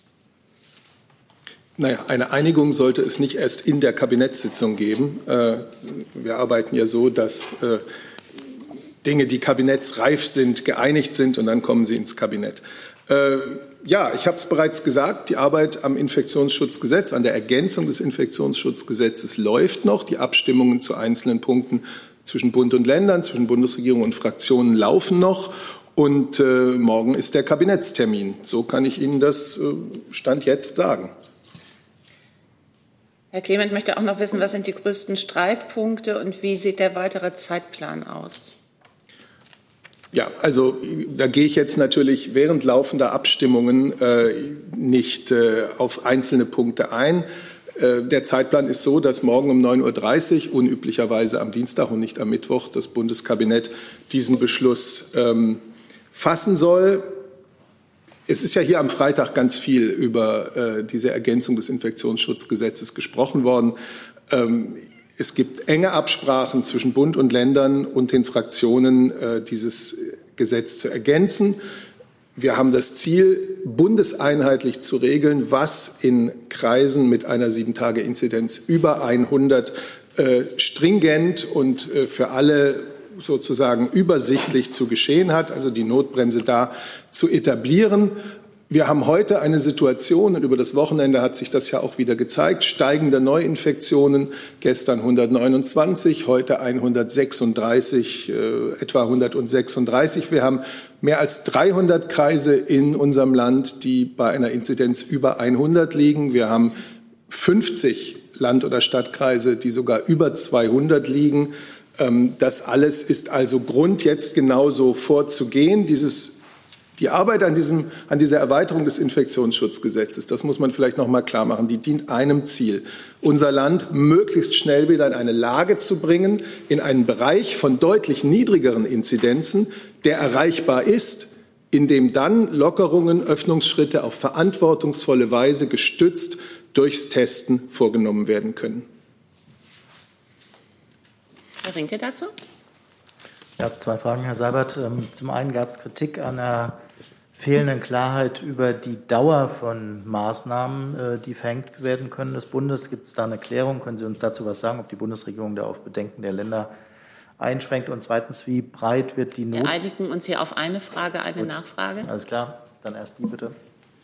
Speaker 7: Naja, eine Einigung sollte es nicht erst in der Kabinettssitzung geben. Äh, wir arbeiten ja so, dass äh, Dinge, die kabinettsreif sind, geeinigt sind und dann kommen sie ins Kabinett. Äh, Ja, ich habe es bereits gesagt, die Arbeit am Infektionsschutzgesetz, an der Ergänzung des Infektionsschutzgesetzes läuft noch. Die Abstimmungen zu einzelnen Punkten zwischen Bund und Ländern, zwischen Bundesregierung und Fraktionen laufen noch. Und äh, morgen ist der Kabinettstermin. So kann ich Ihnen das äh, Stand jetzt sagen.
Speaker 1: Herr Clement möchte auch noch wissen, was sind die größten Streitpunkte und wie sieht der weitere Zeitplan aus?
Speaker 7: Ja, also da gehe ich jetzt natürlich während laufender Abstimmungen äh, nicht äh, auf einzelne Punkte ein. Äh, der Zeitplan ist so, dass morgen um neun Uhr dreißig, unüblicherweise am Dienstag und nicht am Mittwoch, das Bundeskabinett diesen Beschluss ähm, fassen soll. Es ist ja hier am Freitag ganz viel über äh, diese Ergänzung des Infektionsschutzgesetzes gesprochen worden. Ähm, Es gibt enge Absprachen zwischen Bund und Ländern und den Fraktionen, dieses Gesetz zu ergänzen. Wir haben das Ziel, bundeseinheitlich zu regeln, was in Kreisen mit einer Sieben-Tage-Inzidenz über hundert stringent und für alle sozusagen übersichtlich zu geschehen hat, also die Notbremse da zu etablieren. Wir haben heute eine Situation, und über das Wochenende hat sich das ja auch wieder gezeigt, steigende Neuinfektionen, gestern hundertneunundzwanzig, heute hundertsechsunddreißig, äh, etwa hundertsechsunddreißig. Wir haben mehr als dreihundert Kreise in unserem Land, die bei einer Inzidenz über hundert liegen. Wir haben fünfzig Land- oder Stadtkreise, die sogar über zweihundert liegen. Ähm, das alles ist also Grund, jetzt genauso vorzugehen. Dieses Die Arbeit an, diesem, an dieser Erweiterung des Infektionsschutzgesetzes, das muss man vielleicht noch mal klar machen, die dient einem Ziel, unser Land möglichst schnell wieder in eine Lage zu bringen, in einen Bereich von deutlich niedrigeren Inzidenzen, der erreichbar ist, in dem dann Lockerungen, Öffnungsschritte auf verantwortungsvolle Weise gestützt durchs Testen vorgenommen werden können.
Speaker 1: Herr Rinke dazu?
Speaker 10: Ich habe zwei Fragen, Herr Seibert. Zum einen gab es Kritik an der fehlenden Klarheit über die Dauer von Maßnahmen, die verhängt werden können des Bundes. Gibt es da eine Klärung? Können Sie uns dazu was sagen, ob die Bundesregierung da auf Bedenken der Länder einschränkt? Und zweitens, wie breit wird die Not...
Speaker 1: Wir einigen uns hier auf eine Frage, eine
Speaker 10: Gut.
Speaker 1: Nachfrage.
Speaker 10: Alles klar, dann erst die bitte.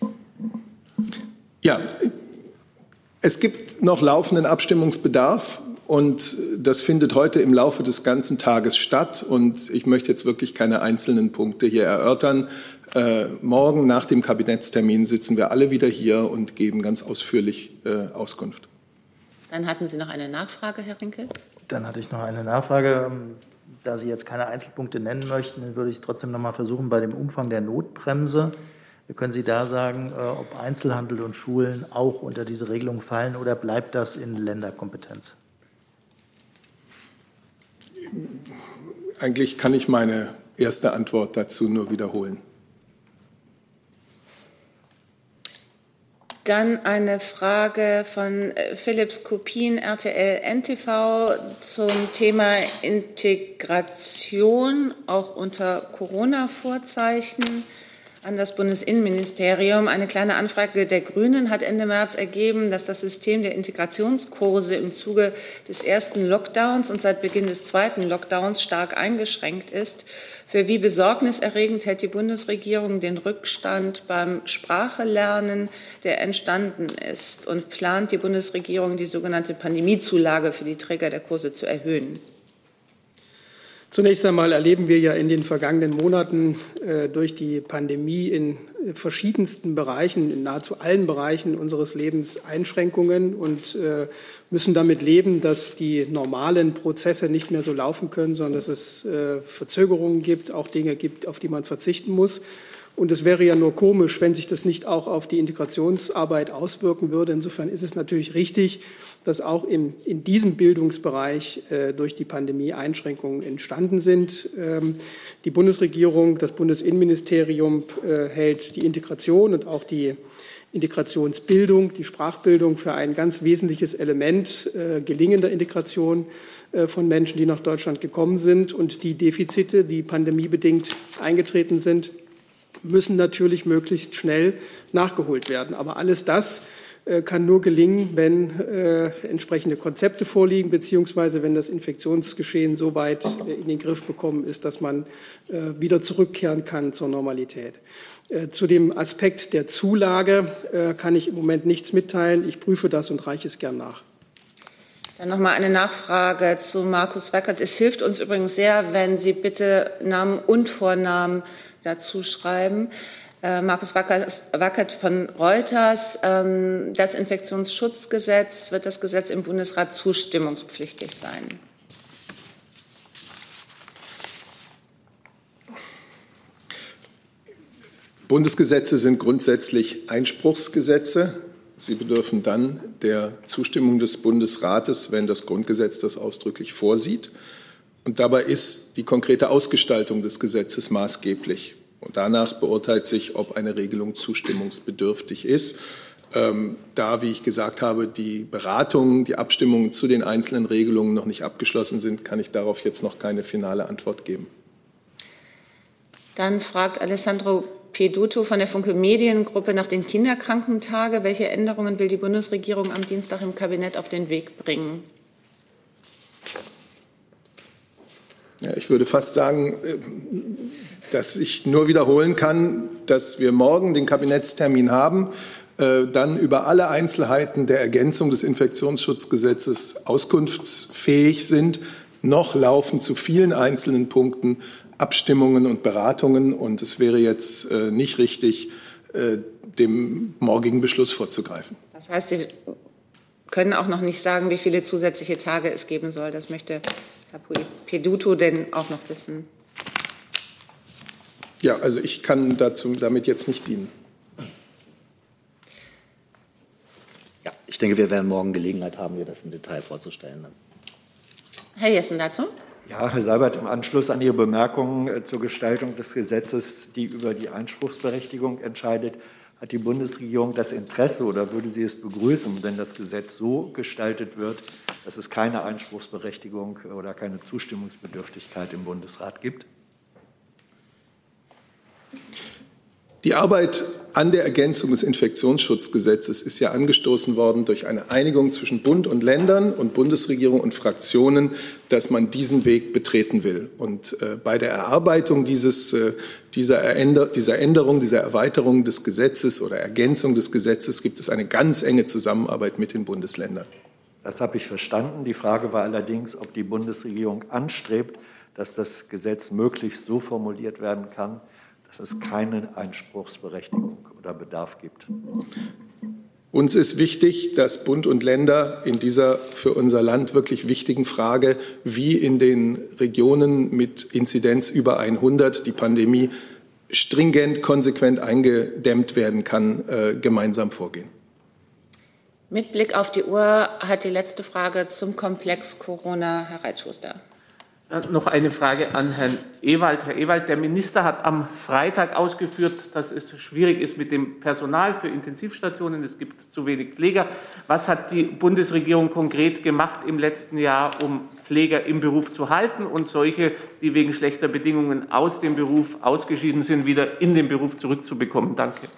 Speaker 7: Ja, es gibt noch laufenden Abstimmungsbedarf und das findet heute im Laufe des ganzen Tages statt. Und ich möchte jetzt wirklich keine einzelnen Punkte hier erörtern. Äh, morgen nach dem Kabinettstermin sitzen wir alle wieder hier und geben ganz ausführlich äh, Auskunft.
Speaker 1: Dann hatten Sie noch eine Nachfrage, Herr Rinke?
Speaker 10: Dann hatte ich noch eine Nachfrage. Da Sie jetzt keine Einzelpunkte nennen möchten, würde ich es trotzdem noch mal versuchen bei dem Umfang der Notbremse. Können Sie da sagen, ob Einzelhandel und Schulen auch unter diese Regelung fallen oder bleibt das in Länderkompetenz?
Speaker 7: Eigentlich kann ich meine erste Antwort dazu nur wiederholen.
Speaker 1: Dann eine Frage von Philipp Skopin, R T L N T V, zum Thema Integration, auch unter Corona-Vorzeichen, an das Bundesinnenministerium. Eine kleine Anfrage der Grünen hat Ende März ergeben, dass das System der Integrationskurse im Zuge des ersten Lockdowns und seit Beginn des zweiten Lockdowns stark eingeschränkt ist. Für wie besorgniserregend hält die Bundesregierung den Rückstand beim Sprachelernen, der entstanden ist? Und plant die Bundesregierung, die sogenannte Pandemiezulage für die Träger der Kurse zu erhöhen?
Speaker 13: Zunächst einmal erleben wir ja in den vergangenen Monaten äh, durch die Pandemie in verschiedensten Bereichen, in nahezu allen Bereichen unseres Lebens Einschränkungen und äh, müssen damit leben, dass die normalen Prozesse nicht mehr so laufen können, sondern dass es äh, Verzögerungen gibt, auch Dinge gibt, auf die man verzichten muss. Und es wäre ja nur komisch, wenn sich das nicht auch auf die Integrationsarbeit auswirken würde. Insofern ist es natürlich richtig, dass auch im, in diesem Bildungsbereich äh, durch die Pandemie Einschränkungen entstanden sind. Ähm, die Bundesregierung, das Bundesinnenministerium äh, hält die Integration und auch die Integrationsbildung, die Sprachbildung für ein ganz wesentliches Element äh, gelingender Integration äh, von Menschen, die nach Deutschland gekommen sind. Und die Defizite, die pandemiebedingt eingetreten sind, müssen natürlich möglichst schnell nachgeholt werden. Aber alles das äh, kann nur gelingen, wenn äh, entsprechende Konzepte vorliegen, beziehungsweise wenn das Infektionsgeschehen so weit äh, in den Griff bekommen ist, dass man äh, wieder zurückkehren kann zur Normalität. Äh, zu dem Aspekt der Zulage äh, kann ich im Moment nichts mitteilen. Ich prüfe das und reiche es gern nach.
Speaker 1: Dann noch mal eine Nachfrage zu Markus Wackert. Es hilft uns übrigens sehr, wenn Sie bitte Namen und Vornamen dazu schreiben. Äh, Markus Wackert, Wackert von Reuters. Ähm, das Infektionsschutzgesetz, wird das Gesetz im Bundesrat zustimmungspflichtig sein?
Speaker 7: Bundesgesetze sind grundsätzlich Einspruchsgesetze. Sie bedürfen dann der Zustimmung des Bundesrates, wenn das Grundgesetz das ausdrücklich vorsieht. Und dabei ist die konkrete Ausgestaltung des Gesetzes maßgeblich. Und danach beurteilt sich, ob eine Regelung zustimmungsbedürftig ist. Ähm, da, wie ich gesagt habe, die Beratungen, die Abstimmungen zu den einzelnen Regelungen noch nicht abgeschlossen sind, kann ich darauf jetzt noch keine finale Antwort geben.
Speaker 1: Dann fragt Alessandro Peduto von der Funke Mediengruppe nach den Kinderkrankentagen. Welche Änderungen will die Bundesregierung am Dienstag im Kabinett auf den Weg bringen?
Speaker 7: Ja, ich würde fast sagen, dass ich nur wiederholen kann, dass wir morgen den Kabinettstermin haben, dann über alle Einzelheiten der Ergänzung des Infektionsschutzgesetzes auskunftsfähig sind. Noch laufen zu vielen einzelnen Punkten Abstimmungen und Beratungen, und es wäre jetzt nicht richtig, dem morgigen Beschluss vorzugreifen.
Speaker 1: Das heißt, Sie können auch noch nicht sagen, wie viele zusätzliche Tage es geben soll. Das möchte Herr Peduto denn auch noch wissen?
Speaker 7: Ja, also ich kann dazu damit jetzt nicht dienen.
Speaker 12: Ja, ich denke, wir werden morgen Gelegenheit haben, mir das im Detail vorzustellen.
Speaker 1: Herr Jessen dazu?
Speaker 11: Ja, Herr Seibert, im Anschluss an Ihre Bemerkungen zur Gestaltung des Gesetzes, die über die Einspruchsberechtigung entscheidet, hat die Bundesregierung das Interesse oder würde sie es begrüßen, wenn das Gesetz so gestaltet wird, dass es keine Einspruchsberechtigung oder keine Zustimmungsbedürftigkeit im Bundesrat gibt?
Speaker 7: Die Arbeit an der Ergänzung des Infektionsschutzgesetzes ist ja angestoßen worden durch eine Einigung zwischen Bund und Ländern und Bundesregierung und Fraktionen, dass man diesen Weg betreten will. Und äh, bei der Erarbeitung dieses, äh, dieser, Änder, dieser Änderung, dieser Erweiterung des Gesetzes oder Ergänzung des Gesetzes gibt es eine ganz enge Zusammenarbeit mit den Bundesländern.
Speaker 11: Das habe ich verstanden. Die Frage war allerdings, ob die Bundesregierung anstrebt, dass das Gesetz möglichst so formuliert werden kann, dass es keine Einspruchsberechtigung oder Bedarf gibt.
Speaker 7: Uns ist wichtig, dass Bund und Länder in dieser für unser Land wirklich wichtigen Frage, wie in den Regionen mit Inzidenz über hundert die Pandemie stringent, konsequent eingedämmt werden kann, äh, gemeinsam vorgehen.
Speaker 1: Mit Blick auf die Uhr hat die letzte Frage zum Komplex Corona Herr Reitschuster.
Speaker 6: Noch eine Frage an Herrn Ewald. Herr Ewald, der Minister hat am Freitag ausgeführt, dass es schwierig ist mit dem Personal für Intensivstationen. Es gibt zu wenig Pfleger. Was hat die Bundesregierung konkret gemacht im letzten Jahr, um Pfleger im Beruf zu halten und solche, die wegen schlechter Bedingungen aus dem Beruf ausgeschieden sind, wieder in den Beruf zurückzubekommen? Danke.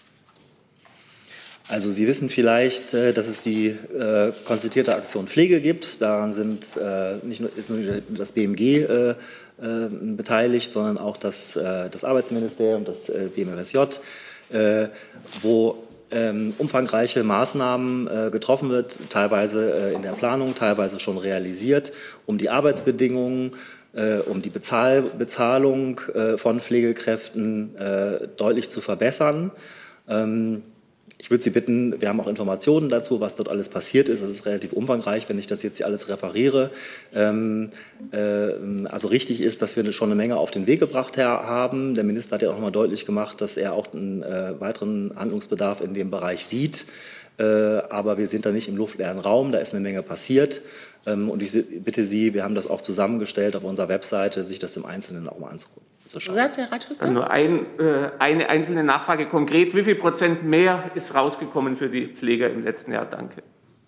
Speaker 12: Also Sie wissen vielleicht, dass es die äh, konzertierte Aktion Pflege gibt. Daran sind, äh, nicht nur, ist nicht nur das B M G äh, äh, beteiligt, sondern auch das, äh, das Arbeitsministerium, das äh, B M S J, äh, wo ähm, umfangreiche Maßnahmen äh, getroffen wird, teilweise äh, in der Planung, teilweise schon realisiert, um die Arbeitsbedingungen, äh, um die Bezahl Bezahlung äh, von Pflegekräften äh, deutlich zu verbessern. Ähm, Ich würde Sie bitten, wir haben auch Informationen dazu, was dort alles passiert ist. Es ist relativ umfangreich, wenn ich das jetzt hier alles referiere. Ähm, äh, also richtig ist, dass wir schon eine Menge auf den Weg gebracht haben. Der Minister hat ja auch noch mal deutlich gemacht, dass er auch einen äh, weiteren Handlungsbedarf in dem Bereich sieht. Äh, aber wir sind da nicht im luftleeren Raum, da ist eine Menge passiert. Ähm, und ich bitte Sie, wir haben das auch zusammengestellt auf unserer Webseite, sich das im Einzelnen auch mal anzugucken.
Speaker 1: Zusatz, Herr Reitschuster?
Speaker 6: Nur ein, äh, eine einzelne Nachfrage konkret. Wie viel Prozent mehr ist rausgekommen für die Pfleger im letzten Jahr? Danke.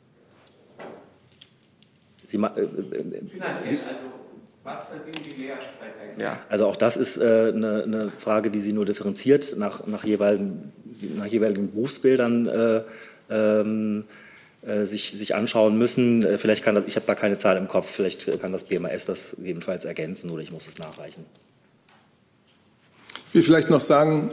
Speaker 12: Sie, äh, äh,
Speaker 6: Finanziell, also was verdienen die mehr?
Speaker 12: Ja. Also auch das ist äh, eine, eine Frage, die Sie nur differenziert nach, nach, jeweiligen, nach jeweiligen Berufsbildern äh, ähm, äh, sich, sich anschauen müssen. Äh, vielleicht kann das, ich habe da keine Zahl im Kopf, vielleicht kann das B M A S das gegebenenfalls ergänzen oder ich muss es nachreichen.
Speaker 7: Ich will vielleicht noch sagen,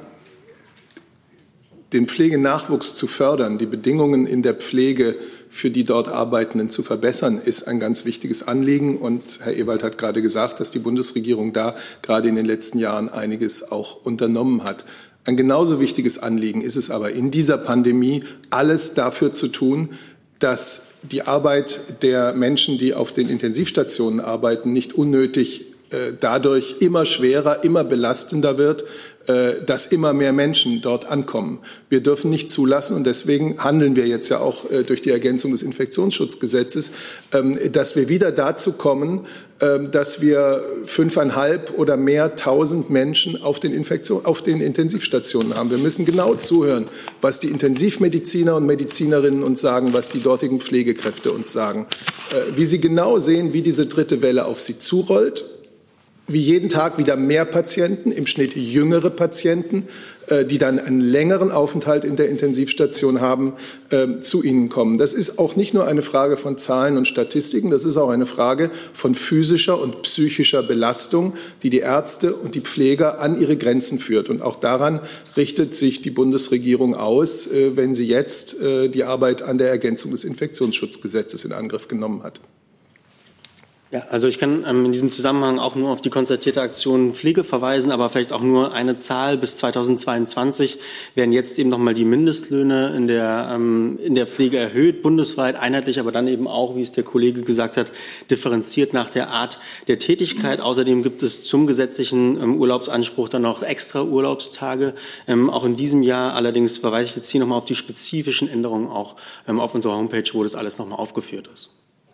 Speaker 7: den Pflegenachwuchs zu fördern, die Bedingungen in der Pflege für die dort Arbeitenden zu verbessern, ist ein ganz wichtiges Anliegen. Und Herr Ewald hat gerade gesagt, dass die Bundesregierung da gerade in den letzten Jahren einiges auch unternommen hat. Ein genauso wichtiges Anliegen ist es aber in dieser Pandemie, alles dafür zu tun, dass die Arbeit der Menschen, die auf den Intensivstationen arbeiten, nicht unnötig dadurch immer schwerer, immer belastender wird, dass immer mehr Menschen dort ankommen. Wir dürfen nicht zulassen, und deswegen handeln wir jetzt ja auch durch die Ergänzung des Infektionsschutzgesetzes, dass wir wieder dazu kommen, dass wir fünfeinhalb oder mehr tausend Menschen auf den, Infektion, auf den Intensivstationen haben. Wir müssen genau zuhören, was die Intensivmediziner und Medizinerinnen uns sagen, was die dortigen Pflegekräfte uns sagen, wie sie genau sehen, wie diese dritte Welle auf sie zurollt, wie jeden Tag wieder mehr Patienten, im Schnitt jüngere Patienten, die dann einen längeren Aufenthalt in der Intensivstation haben, zu ihnen kommen. Das ist auch nicht nur eine Frage von Zahlen und Statistiken, das ist auch eine Frage von physischer und psychischer Belastung, die die Ärzte und die Pfleger an ihre Grenzen führt. Und auch daran richtet sich die Bundesregierung aus, wenn sie jetzt die Arbeit an der Ergänzung des Infektionsschutzgesetzes in Angriff genommen hat.
Speaker 5: Ja, also ich kann ähm, in diesem Zusammenhang auch nur auf die konzertierte Aktion Pflege verweisen, aber vielleicht auch nur eine Zahl. Bis zweitausendzweiundzwanzig werden jetzt eben nochmal die Mindestlöhne in der, ähm, in der Pflege erhöht, bundesweit, einheitlich, aber dann eben auch, wie es der Kollege gesagt hat, differenziert nach der Art der Tätigkeit. Außerdem gibt es zum gesetzlichen ähm, Urlaubsanspruch dann noch extra Urlaubstage. Ähm, auch in diesem Jahr, allerdings verweise ich jetzt hier nochmal auf die spezifischen Änderungen auch ähm, auf unserer Homepage, wo das alles nochmal aufgeführt ist.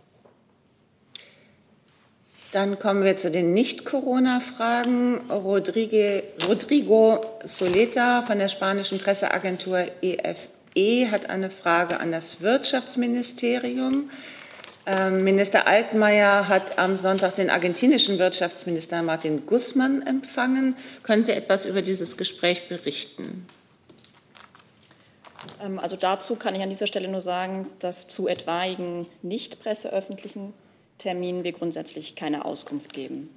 Speaker 1: Dann kommen wir zu den Nicht-Corona-Fragen. Rodrigue, Rodrigo Soleta von der spanischen Presseagentur E F E hat eine Frage an das Wirtschaftsministerium. Ähm, Minister Altmaier hat am Sonntag den argentinischen Wirtschaftsminister Martin Guzmán empfangen. Können Sie etwas über dieses Gespräch berichten?
Speaker 9: Also dazu kann ich an dieser Stelle nur sagen, dass zu etwaigen nicht presseöffentlichen Terminen wir grundsätzlich keine Auskunft geben.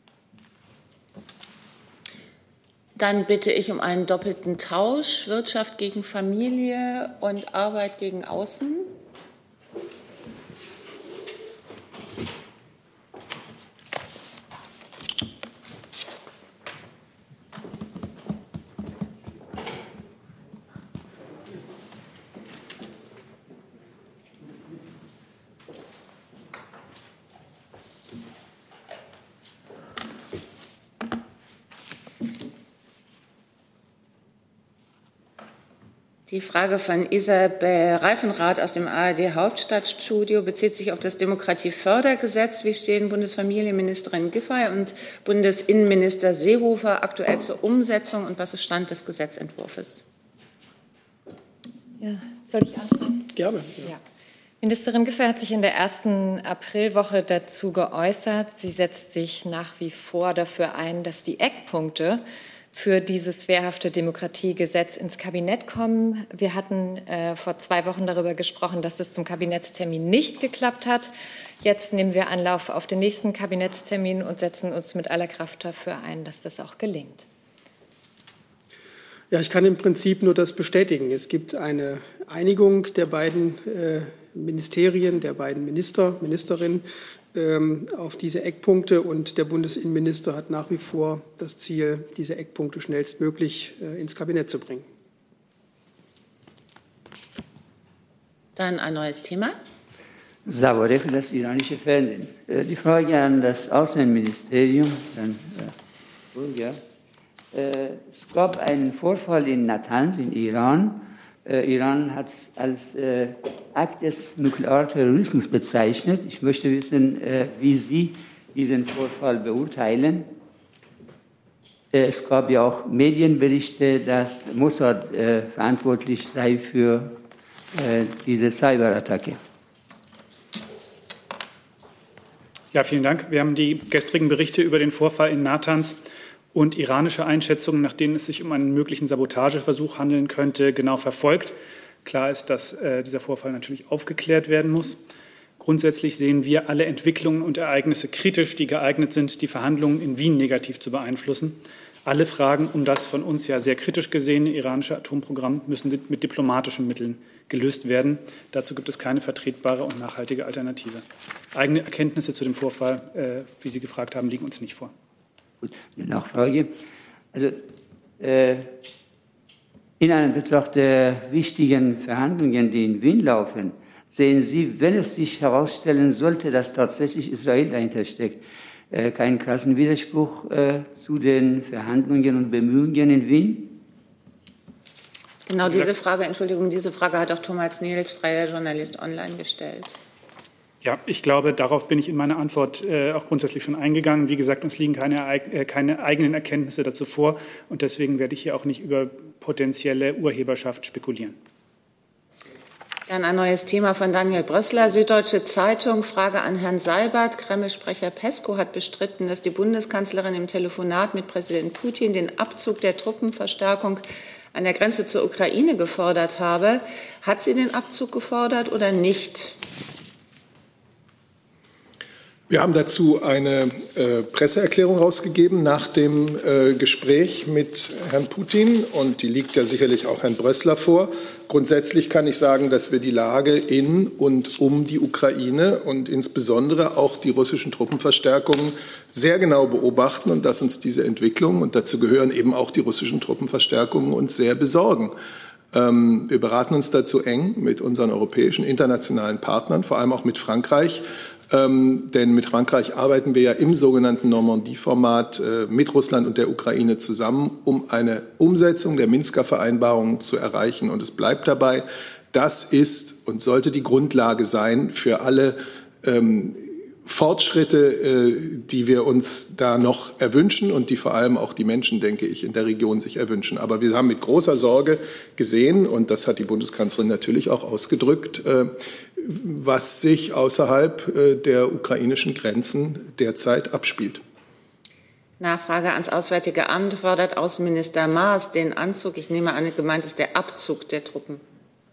Speaker 1: Dann bitte ich um einen doppelten Tausch, Wirtschaft gegen Familie und Arbeit gegen Außen. Die Frage von Isabel Reifenrath aus dem A R D Hauptstadtstudio bezieht sich auf das Demokratiefördergesetz. Wie stehen Bundesfamilienministerin Giffey und Bundesinnenminister Seehofer aktuell zur Umsetzung und was ist Stand des Gesetzentwurfs?
Speaker 2: Ja, soll ich anfangen?
Speaker 13: Gerne.
Speaker 2: Ja. Ja. Ministerin Giffey hat sich in der ersten Aprilwoche dazu geäußert. Sie setzt sich nach wie vor dafür ein, dass die Eckpunkte für dieses wehrhafte Demokratiegesetz ins Kabinett kommen. Wir hatten äh, vor zwei Wochen darüber gesprochen, dass es zum Kabinettstermin nicht geklappt hat. Jetzt nehmen wir Anlauf auf den nächsten Kabinettstermin und setzen uns mit aller Kraft dafür ein, dass das auch gelingt.
Speaker 13: Ja, ich kann im Prinzip nur das bestätigen. Es gibt eine Einigung der beiden äh, Ministerien, der beiden Minister, Ministerinnen ähm, auf diese Eckpunkte. Und der Bundesinnenminister hat nach wie vor das Ziel, diese Eckpunkte schnellstmöglich äh, ins Kabinett zu bringen.
Speaker 1: Dann ein neues Thema.
Speaker 14: Saboreh für das iranische Fernsehen. Die Frage an das Außenministerium, Herrn Burger. Es gab einen Vorfall in Natanz in Iran. Iran hat es als äh, Akt des Nuklearterrorismus bezeichnet. Ich möchte wissen, äh, wie Sie diesen Vorfall beurteilen. Äh, es gab ja auch Medienberichte, dass Mossad äh, verantwortlich sei für äh, diese Cyberattacke.
Speaker 3: Ja, vielen Dank. Wir haben die gestrigen Berichte über den Vorfall in Natanz und iranische Einschätzungen, nach denen es sich um einen möglichen Sabotageversuch handeln könnte, genau verfolgt. Klar ist, dass äh, dieser Vorfall natürlich aufgeklärt werden muss. Grundsätzlich sehen wir alle Entwicklungen und Ereignisse kritisch, die geeignet sind, die Verhandlungen in Wien negativ zu beeinflussen. Alle Fragen um das von uns ja sehr kritisch gesehene iranische Atomprogramm müssen mit diplomatischen Mitteln gelöst werden. Dazu gibt es keine vertretbare und nachhaltige Alternative. Eigene Erkenntnisse zu dem Vorfall, äh, wie Sie gefragt haben, liegen uns nicht vor.
Speaker 14: Gut, eine Nachfrage. Also äh, in Anbetracht der wichtigen Verhandlungen, die in Wien laufen, sehen Sie, wenn es sich herausstellen sollte, dass tatsächlich Israel dahinter steckt, äh, keinen krassen Widerspruch äh, zu den Verhandlungen und Bemühungen in Wien?
Speaker 1: Genau diese Frage, Entschuldigung, diese Frage hat auch Thomas Nils, freier Journalist, online gestellt.
Speaker 3: Ja, ich glaube, darauf bin ich in meiner Antwort äh, auch grundsätzlich schon eingegangen. Wie gesagt, uns liegen keine, äh, keine eigenen Erkenntnisse dazu vor und deswegen werde ich hier auch nicht über potenzielle Urheberschaft spekulieren.
Speaker 1: Dann ein neues Thema von Daniel Brössler, Süddeutsche Zeitung. Frage an Herrn Seibert. Kreml-Sprecher Peskow hat bestritten, dass die Bundeskanzlerin im Telefonat mit Präsident Putin den Abzug der Truppenverstärkung an der Grenze zur Ukraine gefordert habe. Hat sie den Abzug gefordert oder nicht?
Speaker 7: Wir haben dazu eine äh, Presseerklärung rausgegeben nach dem äh, Gespräch mit Herrn Putin und die liegt ja sicherlich auch Herrn Brössler vor. Grundsätzlich kann ich sagen, dass wir die Lage in und um die Ukraine und insbesondere auch die russischen Truppenverstärkungen sehr genau beobachten und dass uns diese Entwicklung, und dazu gehören eben auch die russischen Truppenverstärkungen, uns sehr besorgen. Ähm, wir beraten uns dazu eng mit unseren europäischen internationalen Partnern, vor allem auch mit Frankreich. Ähm, denn mit Frankreich arbeiten wir ja im sogenannten Normandie-Format äh, mit Russland und der Ukraine zusammen, um eine Umsetzung der Minsker Vereinbarungen zu erreichen. Und es bleibt dabei, das ist und sollte die Grundlage sein für alle ähm, Fortschritte, äh, die wir uns da noch erwünschen und die vor allem auch die Menschen, denke ich, in der Region sich erwünschen. Aber wir haben mit großer Sorge gesehen, und das hat die Bundeskanzlerin natürlich auch ausgedrückt, äh, was sich außerhalb äh, der ukrainischen Grenzen derzeit abspielt.
Speaker 1: Nachfrage ans Auswärtige Amt. Fordert Außenminister Maas den Anzug? Ich nehme an, gemeint ist der Abzug der Truppen.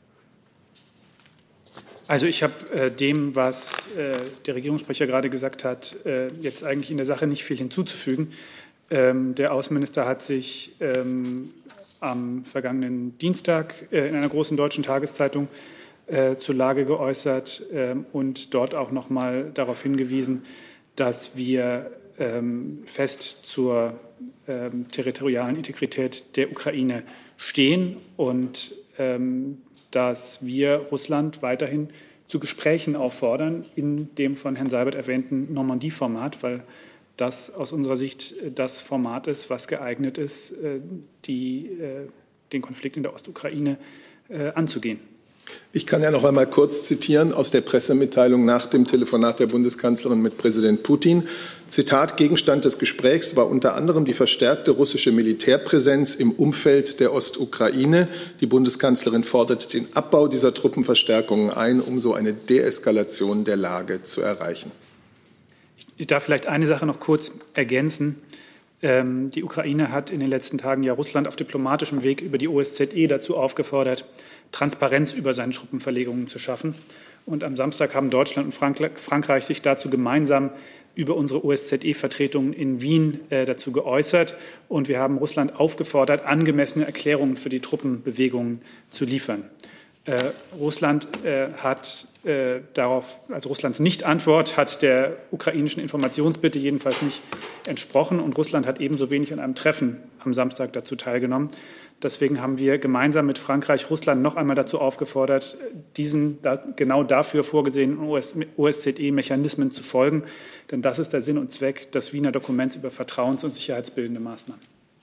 Speaker 3: Also ich habe äh, dem, was äh, der Regierungssprecher gerade gesagt hat, äh, jetzt eigentlich in der Sache nicht viel hinzuzufügen. Ähm, der Außenminister hat sich ähm, am vergangenen Dienstag äh, in einer großen deutschen Tageszeitung äh, zur Lage geäußert äh, und dort auch noch mal darauf hingewiesen, dass wir ähm, fest zur ähm, territorialen Integrität der Ukraine stehen und ähm, dass wir Russland weiterhin zu Gesprächen auffordern in dem von Herrn Seibert erwähnten Normandie-Format, weil das aus unserer Sicht das Format ist, was geeignet ist, die, den Konflikt in der Ostukraine anzugehen.
Speaker 7: Ich kann ja noch einmal kurz zitieren aus der Pressemitteilung nach dem Telefonat der Bundeskanzlerin mit Präsident Putin. Zitat: Gegenstand des Gesprächs war unter anderem die verstärkte russische Militärpräsenz im Umfeld der Ostukraine. Die Bundeskanzlerin fordert den Abbau dieser Truppenverstärkungen ein, um so eine Deeskalation der Lage zu erreichen.
Speaker 3: Ich darf vielleicht eine Sache noch kurz ergänzen. Ähm, die Ukraine hat in den letzten Tagen ja Russland auf diplomatischem Weg über die O S Z E dazu aufgefordert, Transparenz über seine Truppenverlegungen zu schaffen. Und am Samstag haben Deutschland und Frank- Frankreich sich dazu gemeinsam über unsere O S Z E-Vertretungen in Wien äh, dazu geäußert. Und wir haben Russland aufgefordert, angemessene Erklärungen für die Truppenbewegungen zu liefern. Äh, Russland äh, hat äh, darauf, also Russlands Nicht-Antwort hat der ukrainischen Informationsbitte jedenfalls nicht entsprochen. Und Russland hat ebenso wenig an einem Treffen am Samstag dazu teilgenommen. Deswegen haben wir gemeinsam mit Frankreich Russland noch einmal dazu aufgefordert, diesen da, genau dafür vorgesehenen O S Z E-Mechanismen zu folgen. Denn das ist der Sinn und Zweck des Wiener Dokuments über vertrauens- und sicherheitsbildende Maßnahmen.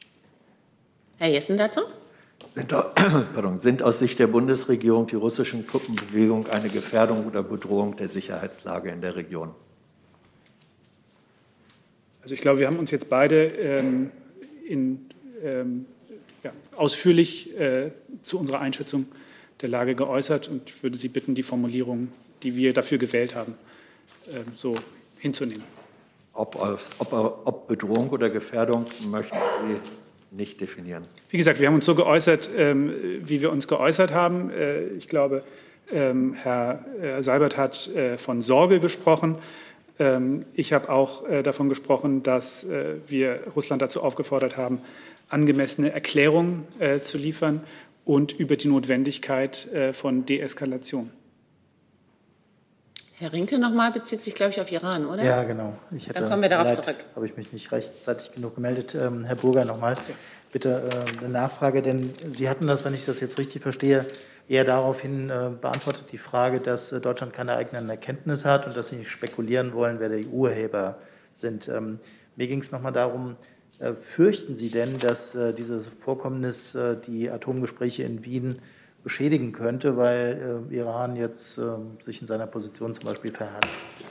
Speaker 1: Herr Jessen dazu?
Speaker 11: Sind, pardon, sind aus Sicht der Bundesregierung die russischen Truppenbewegungen eine Gefährdung oder Bedrohung der Sicherheitslage in der Region?
Speaker 3: Also ich glaube, wir haben uns jetzt beide ähm, in ähm, Ja, ausführlich äh, zu unserer Einschätzung der Lage geäußert. Und ich würde Sie bitten, die Formulierung, die wir dafür gewählt haben, äh, so hinzunehmen.
Speaker 11: Ob, ob, ob Bedrohung oder Gefährdung möchten Sie nicht definieren.
Speaker 3: Wie gesagt, wir haben uns so geäußert, ähm, wie wir uns geäußert haben. Äh, ich glaube, ähm, Herr äh, Seibert hat äh, von Sorge gesprochen. Ähm, ich habe auch äh, davon gesprochen, dass äh, wir Russland dazu aufgefordert haben, angemessene Erklärungen äh, zu liefern und über die Notwendigkeit äh, von Deeskalation.
Speaker 1: Herr Rinke nochmal, bezieht sich, glaube ich, auf Iran, oder?
Speaker 10: Ja, genau. Ich hätte,
Speaker 1: Dann kommen wir darauf
Speaker 10: leid,
Speaker 1: zurück.
Speaker 10: Habe ich mich nicht rechtzeitig genug gemeldet. Ähm, Herr Burger, nochmal bitte äh, eine Nachfrage, denn Sie hatten das, wenn ich das jetzt richtig verstehe, eher daraufhin äh, beantwortet, die Frage, dass äh, Deutschland keine eigenen Erkenntnisse hat und dass Sie nicht spekulieren wollen, wer der Urheber sind. Ähm, mir ging es nochmal darum, äh, fürchten Sie denn, dass äh, dieses Vorkommnis äh, die Atomgespräche in Wien beschädigen könnte, weil äh, Iran jetzt äh, sich in seiner Position zum Beispiel verhält?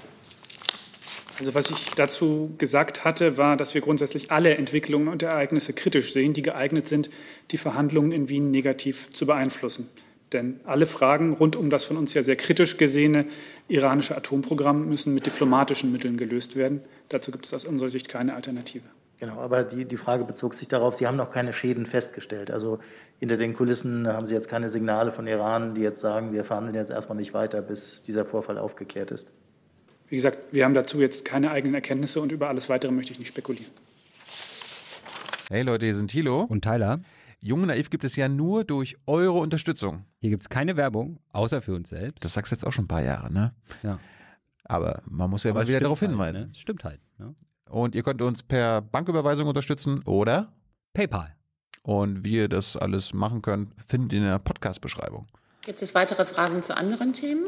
Speaker 3: Also was ich dazu gesagt hatte, war, dass wir grundsätzlich alle Entwicklungen und Ereignisse kritisch sehen, die geeignet sind, die Verhandlungen in Wien negativ zu beeinflussen. Denn alle Fragen rund um das von uns ja sehr kritisch gesehene iranische Atomprogramm müssen mit diplomatischen Mitteln gelöst werden. Dazu gibt es aus unserer Sicht keine Alternative.
Speaker 10: Genau, aber die, die Frage bezog sich darauf, Sie haben noch keine Schäden festgestellt. Also hinter den Kulissen haben Sie jetzt keine Signale von Iran, die jetzt sagen, wir verhandeln jetzt erstmal nicht weiter, bis dieser Vorfall aufgeklärt ist.
Speaker 3: Wie gesagt, wir haben dazu jetzt keine eigenen Erkenntnisse und über alles Weitere möchte ich nicht spekulieren.
Speaker 4: Hey Leute, hier sind Thilo
Speaker 15: und Tyler.
Speaker 4: Jung und Naiv gibt es ja nur durch eure Unterstützung.
Speaker 15: Hier gibt es keine Werbung, außer für uns selbst.
Speaker 4: Das sagst du jetzt auch schon ein paar Jahre, ne?
Speaker 15: Ja.
Speaker 4: Aber man muss ja
Speaker 15: Aber
Speaker 4: mal wieder darauf
Speaker 15: halt,
Speaker 4: hinweisen.
Speaker 15: Ne? Stimmt halt. Ne?
Speaker 4: Und ihr könnt uns per Banküberweisung unterstützen oder
Speaker 15: PayPal.
Speaker 4: Und wie ihr das alles machen könnt, findet ihr in der Podcast-Beschreibung.
Speaker 1: Gibt es weitere Fragen zu anderen Themen?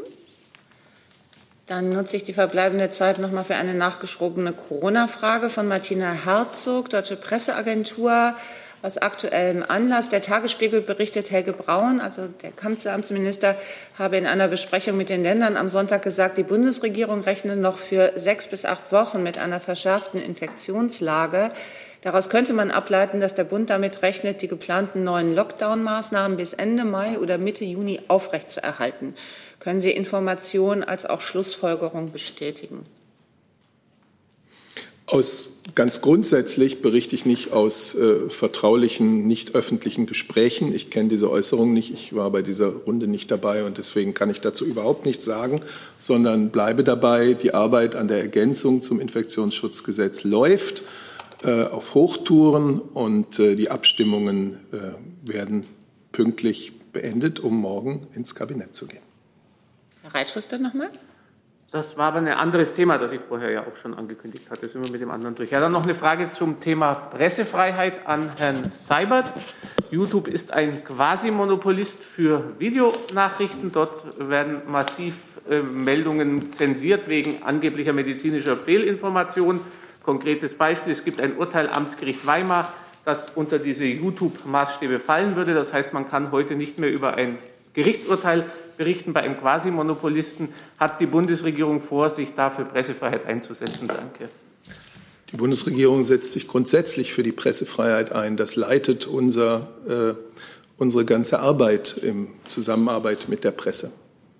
Speaker 1: Dann nutze ich die verbleibende Zeit noch mal für eine nachgeschobene Corona-Frage von Martina Herzog, Deutsche Presseagentur. Aus aktuellem Anlass. Der Tagesspiegel berichtet, Helge Braun, also der Kanzleramtsminister, habe in einer Besprechung mit den Ländern am Sonntag gesagt, die Bundesregierung rechne noch für sechs bis acht Wochen mit einer verschärften Infektionslage. Daraus könnte man ableiten, dass der Bund damit rechnet, die geplanten neuen Lockdown-Maßnahmen bis Ende Mai oder Mitte Juni aufrechtzuerhalten. Können Sie Informationen als auch Schlussfolgerung bestätigen?
Speaker 7: Aus Ganz grundsätzlich berichte ich nicht aus äh, vertraulichen, nicht öffentlichen Gesprächen. Ich kenne diese Äußerung nicht. Ich war bei dieser Runde nicht dabei und deswegen kann ich dazu überhaupt nichts sagen, sondern bleibe dabei. Die Arbeit an der Ergänzung zum Infektionsschutzgesetz läuft äh, auf Hochtouren und äh, die Abstimmungen äh, werden pünktlich beendet, um morgen ins Kabinett zu gehen.
Speaker 1: Herr Reitschuster nochmal.
Speaker 6: Das war aber ein anderes Thema, das ich vorher ja auch schon angekündigt hatte. Sind wir mit dem anderen durch. Ja, dann noch eine Frage zum Thema Pressefreiheit an Herrn Seibert. YouTube ist ein Quasi-Monopolist für Videonachrichten. Dort werden massiv äh, Meldungen zensiert wegen angeblicher medizinischer Fehlinformation. Konkretes Beispiel, es gibt ein Urteil Amtsgericht Weimar, das unter diese YouTube-Maßstäbe fallen würde. Das heißt, man kann heute nicht mehr über ein Gerichtsurteil berichten. Bei einem Quasi-Monopolisten hat die Bundesregierung vor, sich dafür Pressefreiheit einzusetzen. Danke.
Speaker 7: Die Bundesregierung setzt sich grundsätzlich für die Pressefreiheit ein. Das leitet unser, äh, unsere ganze Arbeit in Zusammenarbeit mit der Presse.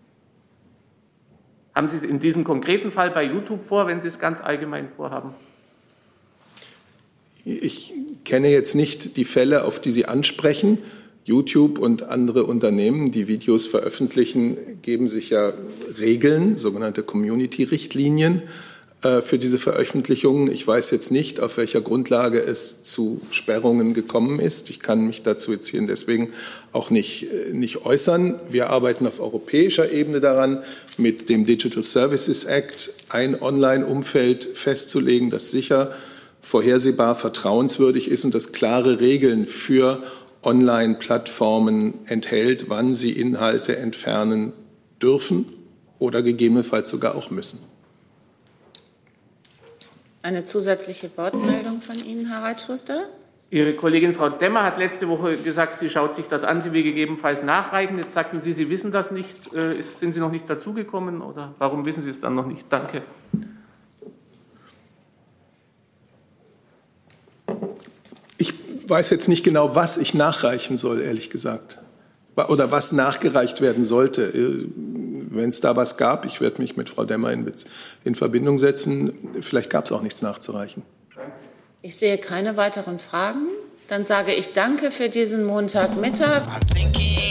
Speaker 6: Haben Sie es in diesem konkreten Fall bei YouTube vor, wenn Sie es ganz allgemein vorhaben?
Speaker 7: Ich kenne jetzt nicht die Fälle, auf die Sie ansprechen. YouTube und andere Unternehmen, die Videos veröffentlichen, geben sich ja Regeln, sogenannte Community-Richtlinien äh, für diese Veröffentlichungen. Ich weiß jetzt nicht, auf welcher Grundlage es zu Sperrungen gekommen ist. Ich kann mich dazu jetzt hier deswegen auch nicht, äh, nicht äußern. Wir arbeiten auf europäischer Ebene daran, mit dem Digital Services Act ein Online-Umfeld festzulegen, das sicher, vorhersehbar, vertrauenswürdig ist und das klare Regeln für Online-Plattformen enthält, wann sie Inhalte entfernen dürfen oder gegebenenfalls sogar auch müssen.
Speaker 1: Eine zusätzliche Wortmeldung von Ihnen, Herr Reitschuster?
Speaker 6: Ihre Kollegin Frau Demmer hat letzte Woche gesagt, sie schaut sich das an, sie will gegebenenfalls nachreichen. Jetzt sagten Sie, Sie wissen das nicht. Sind Sie noch nicht dazugekommen oder warum wissen Sie es dann noch nicht? Danke.
Speaker 7: Ich weiß jetzt nicht genau, was ich nachreichen soll, ehrlich gesagt. Oder was nachgereicht werden sollte. Wenn es da was gab, ich werde mich mit Frau Demmer in, in Verbindung setzen. Vielleicht gab es auch nichts nachzureichen.
Speaker 1: Ich sehe keine weiteren Fragen. Dann sage ich danke für diesen Montagmittag.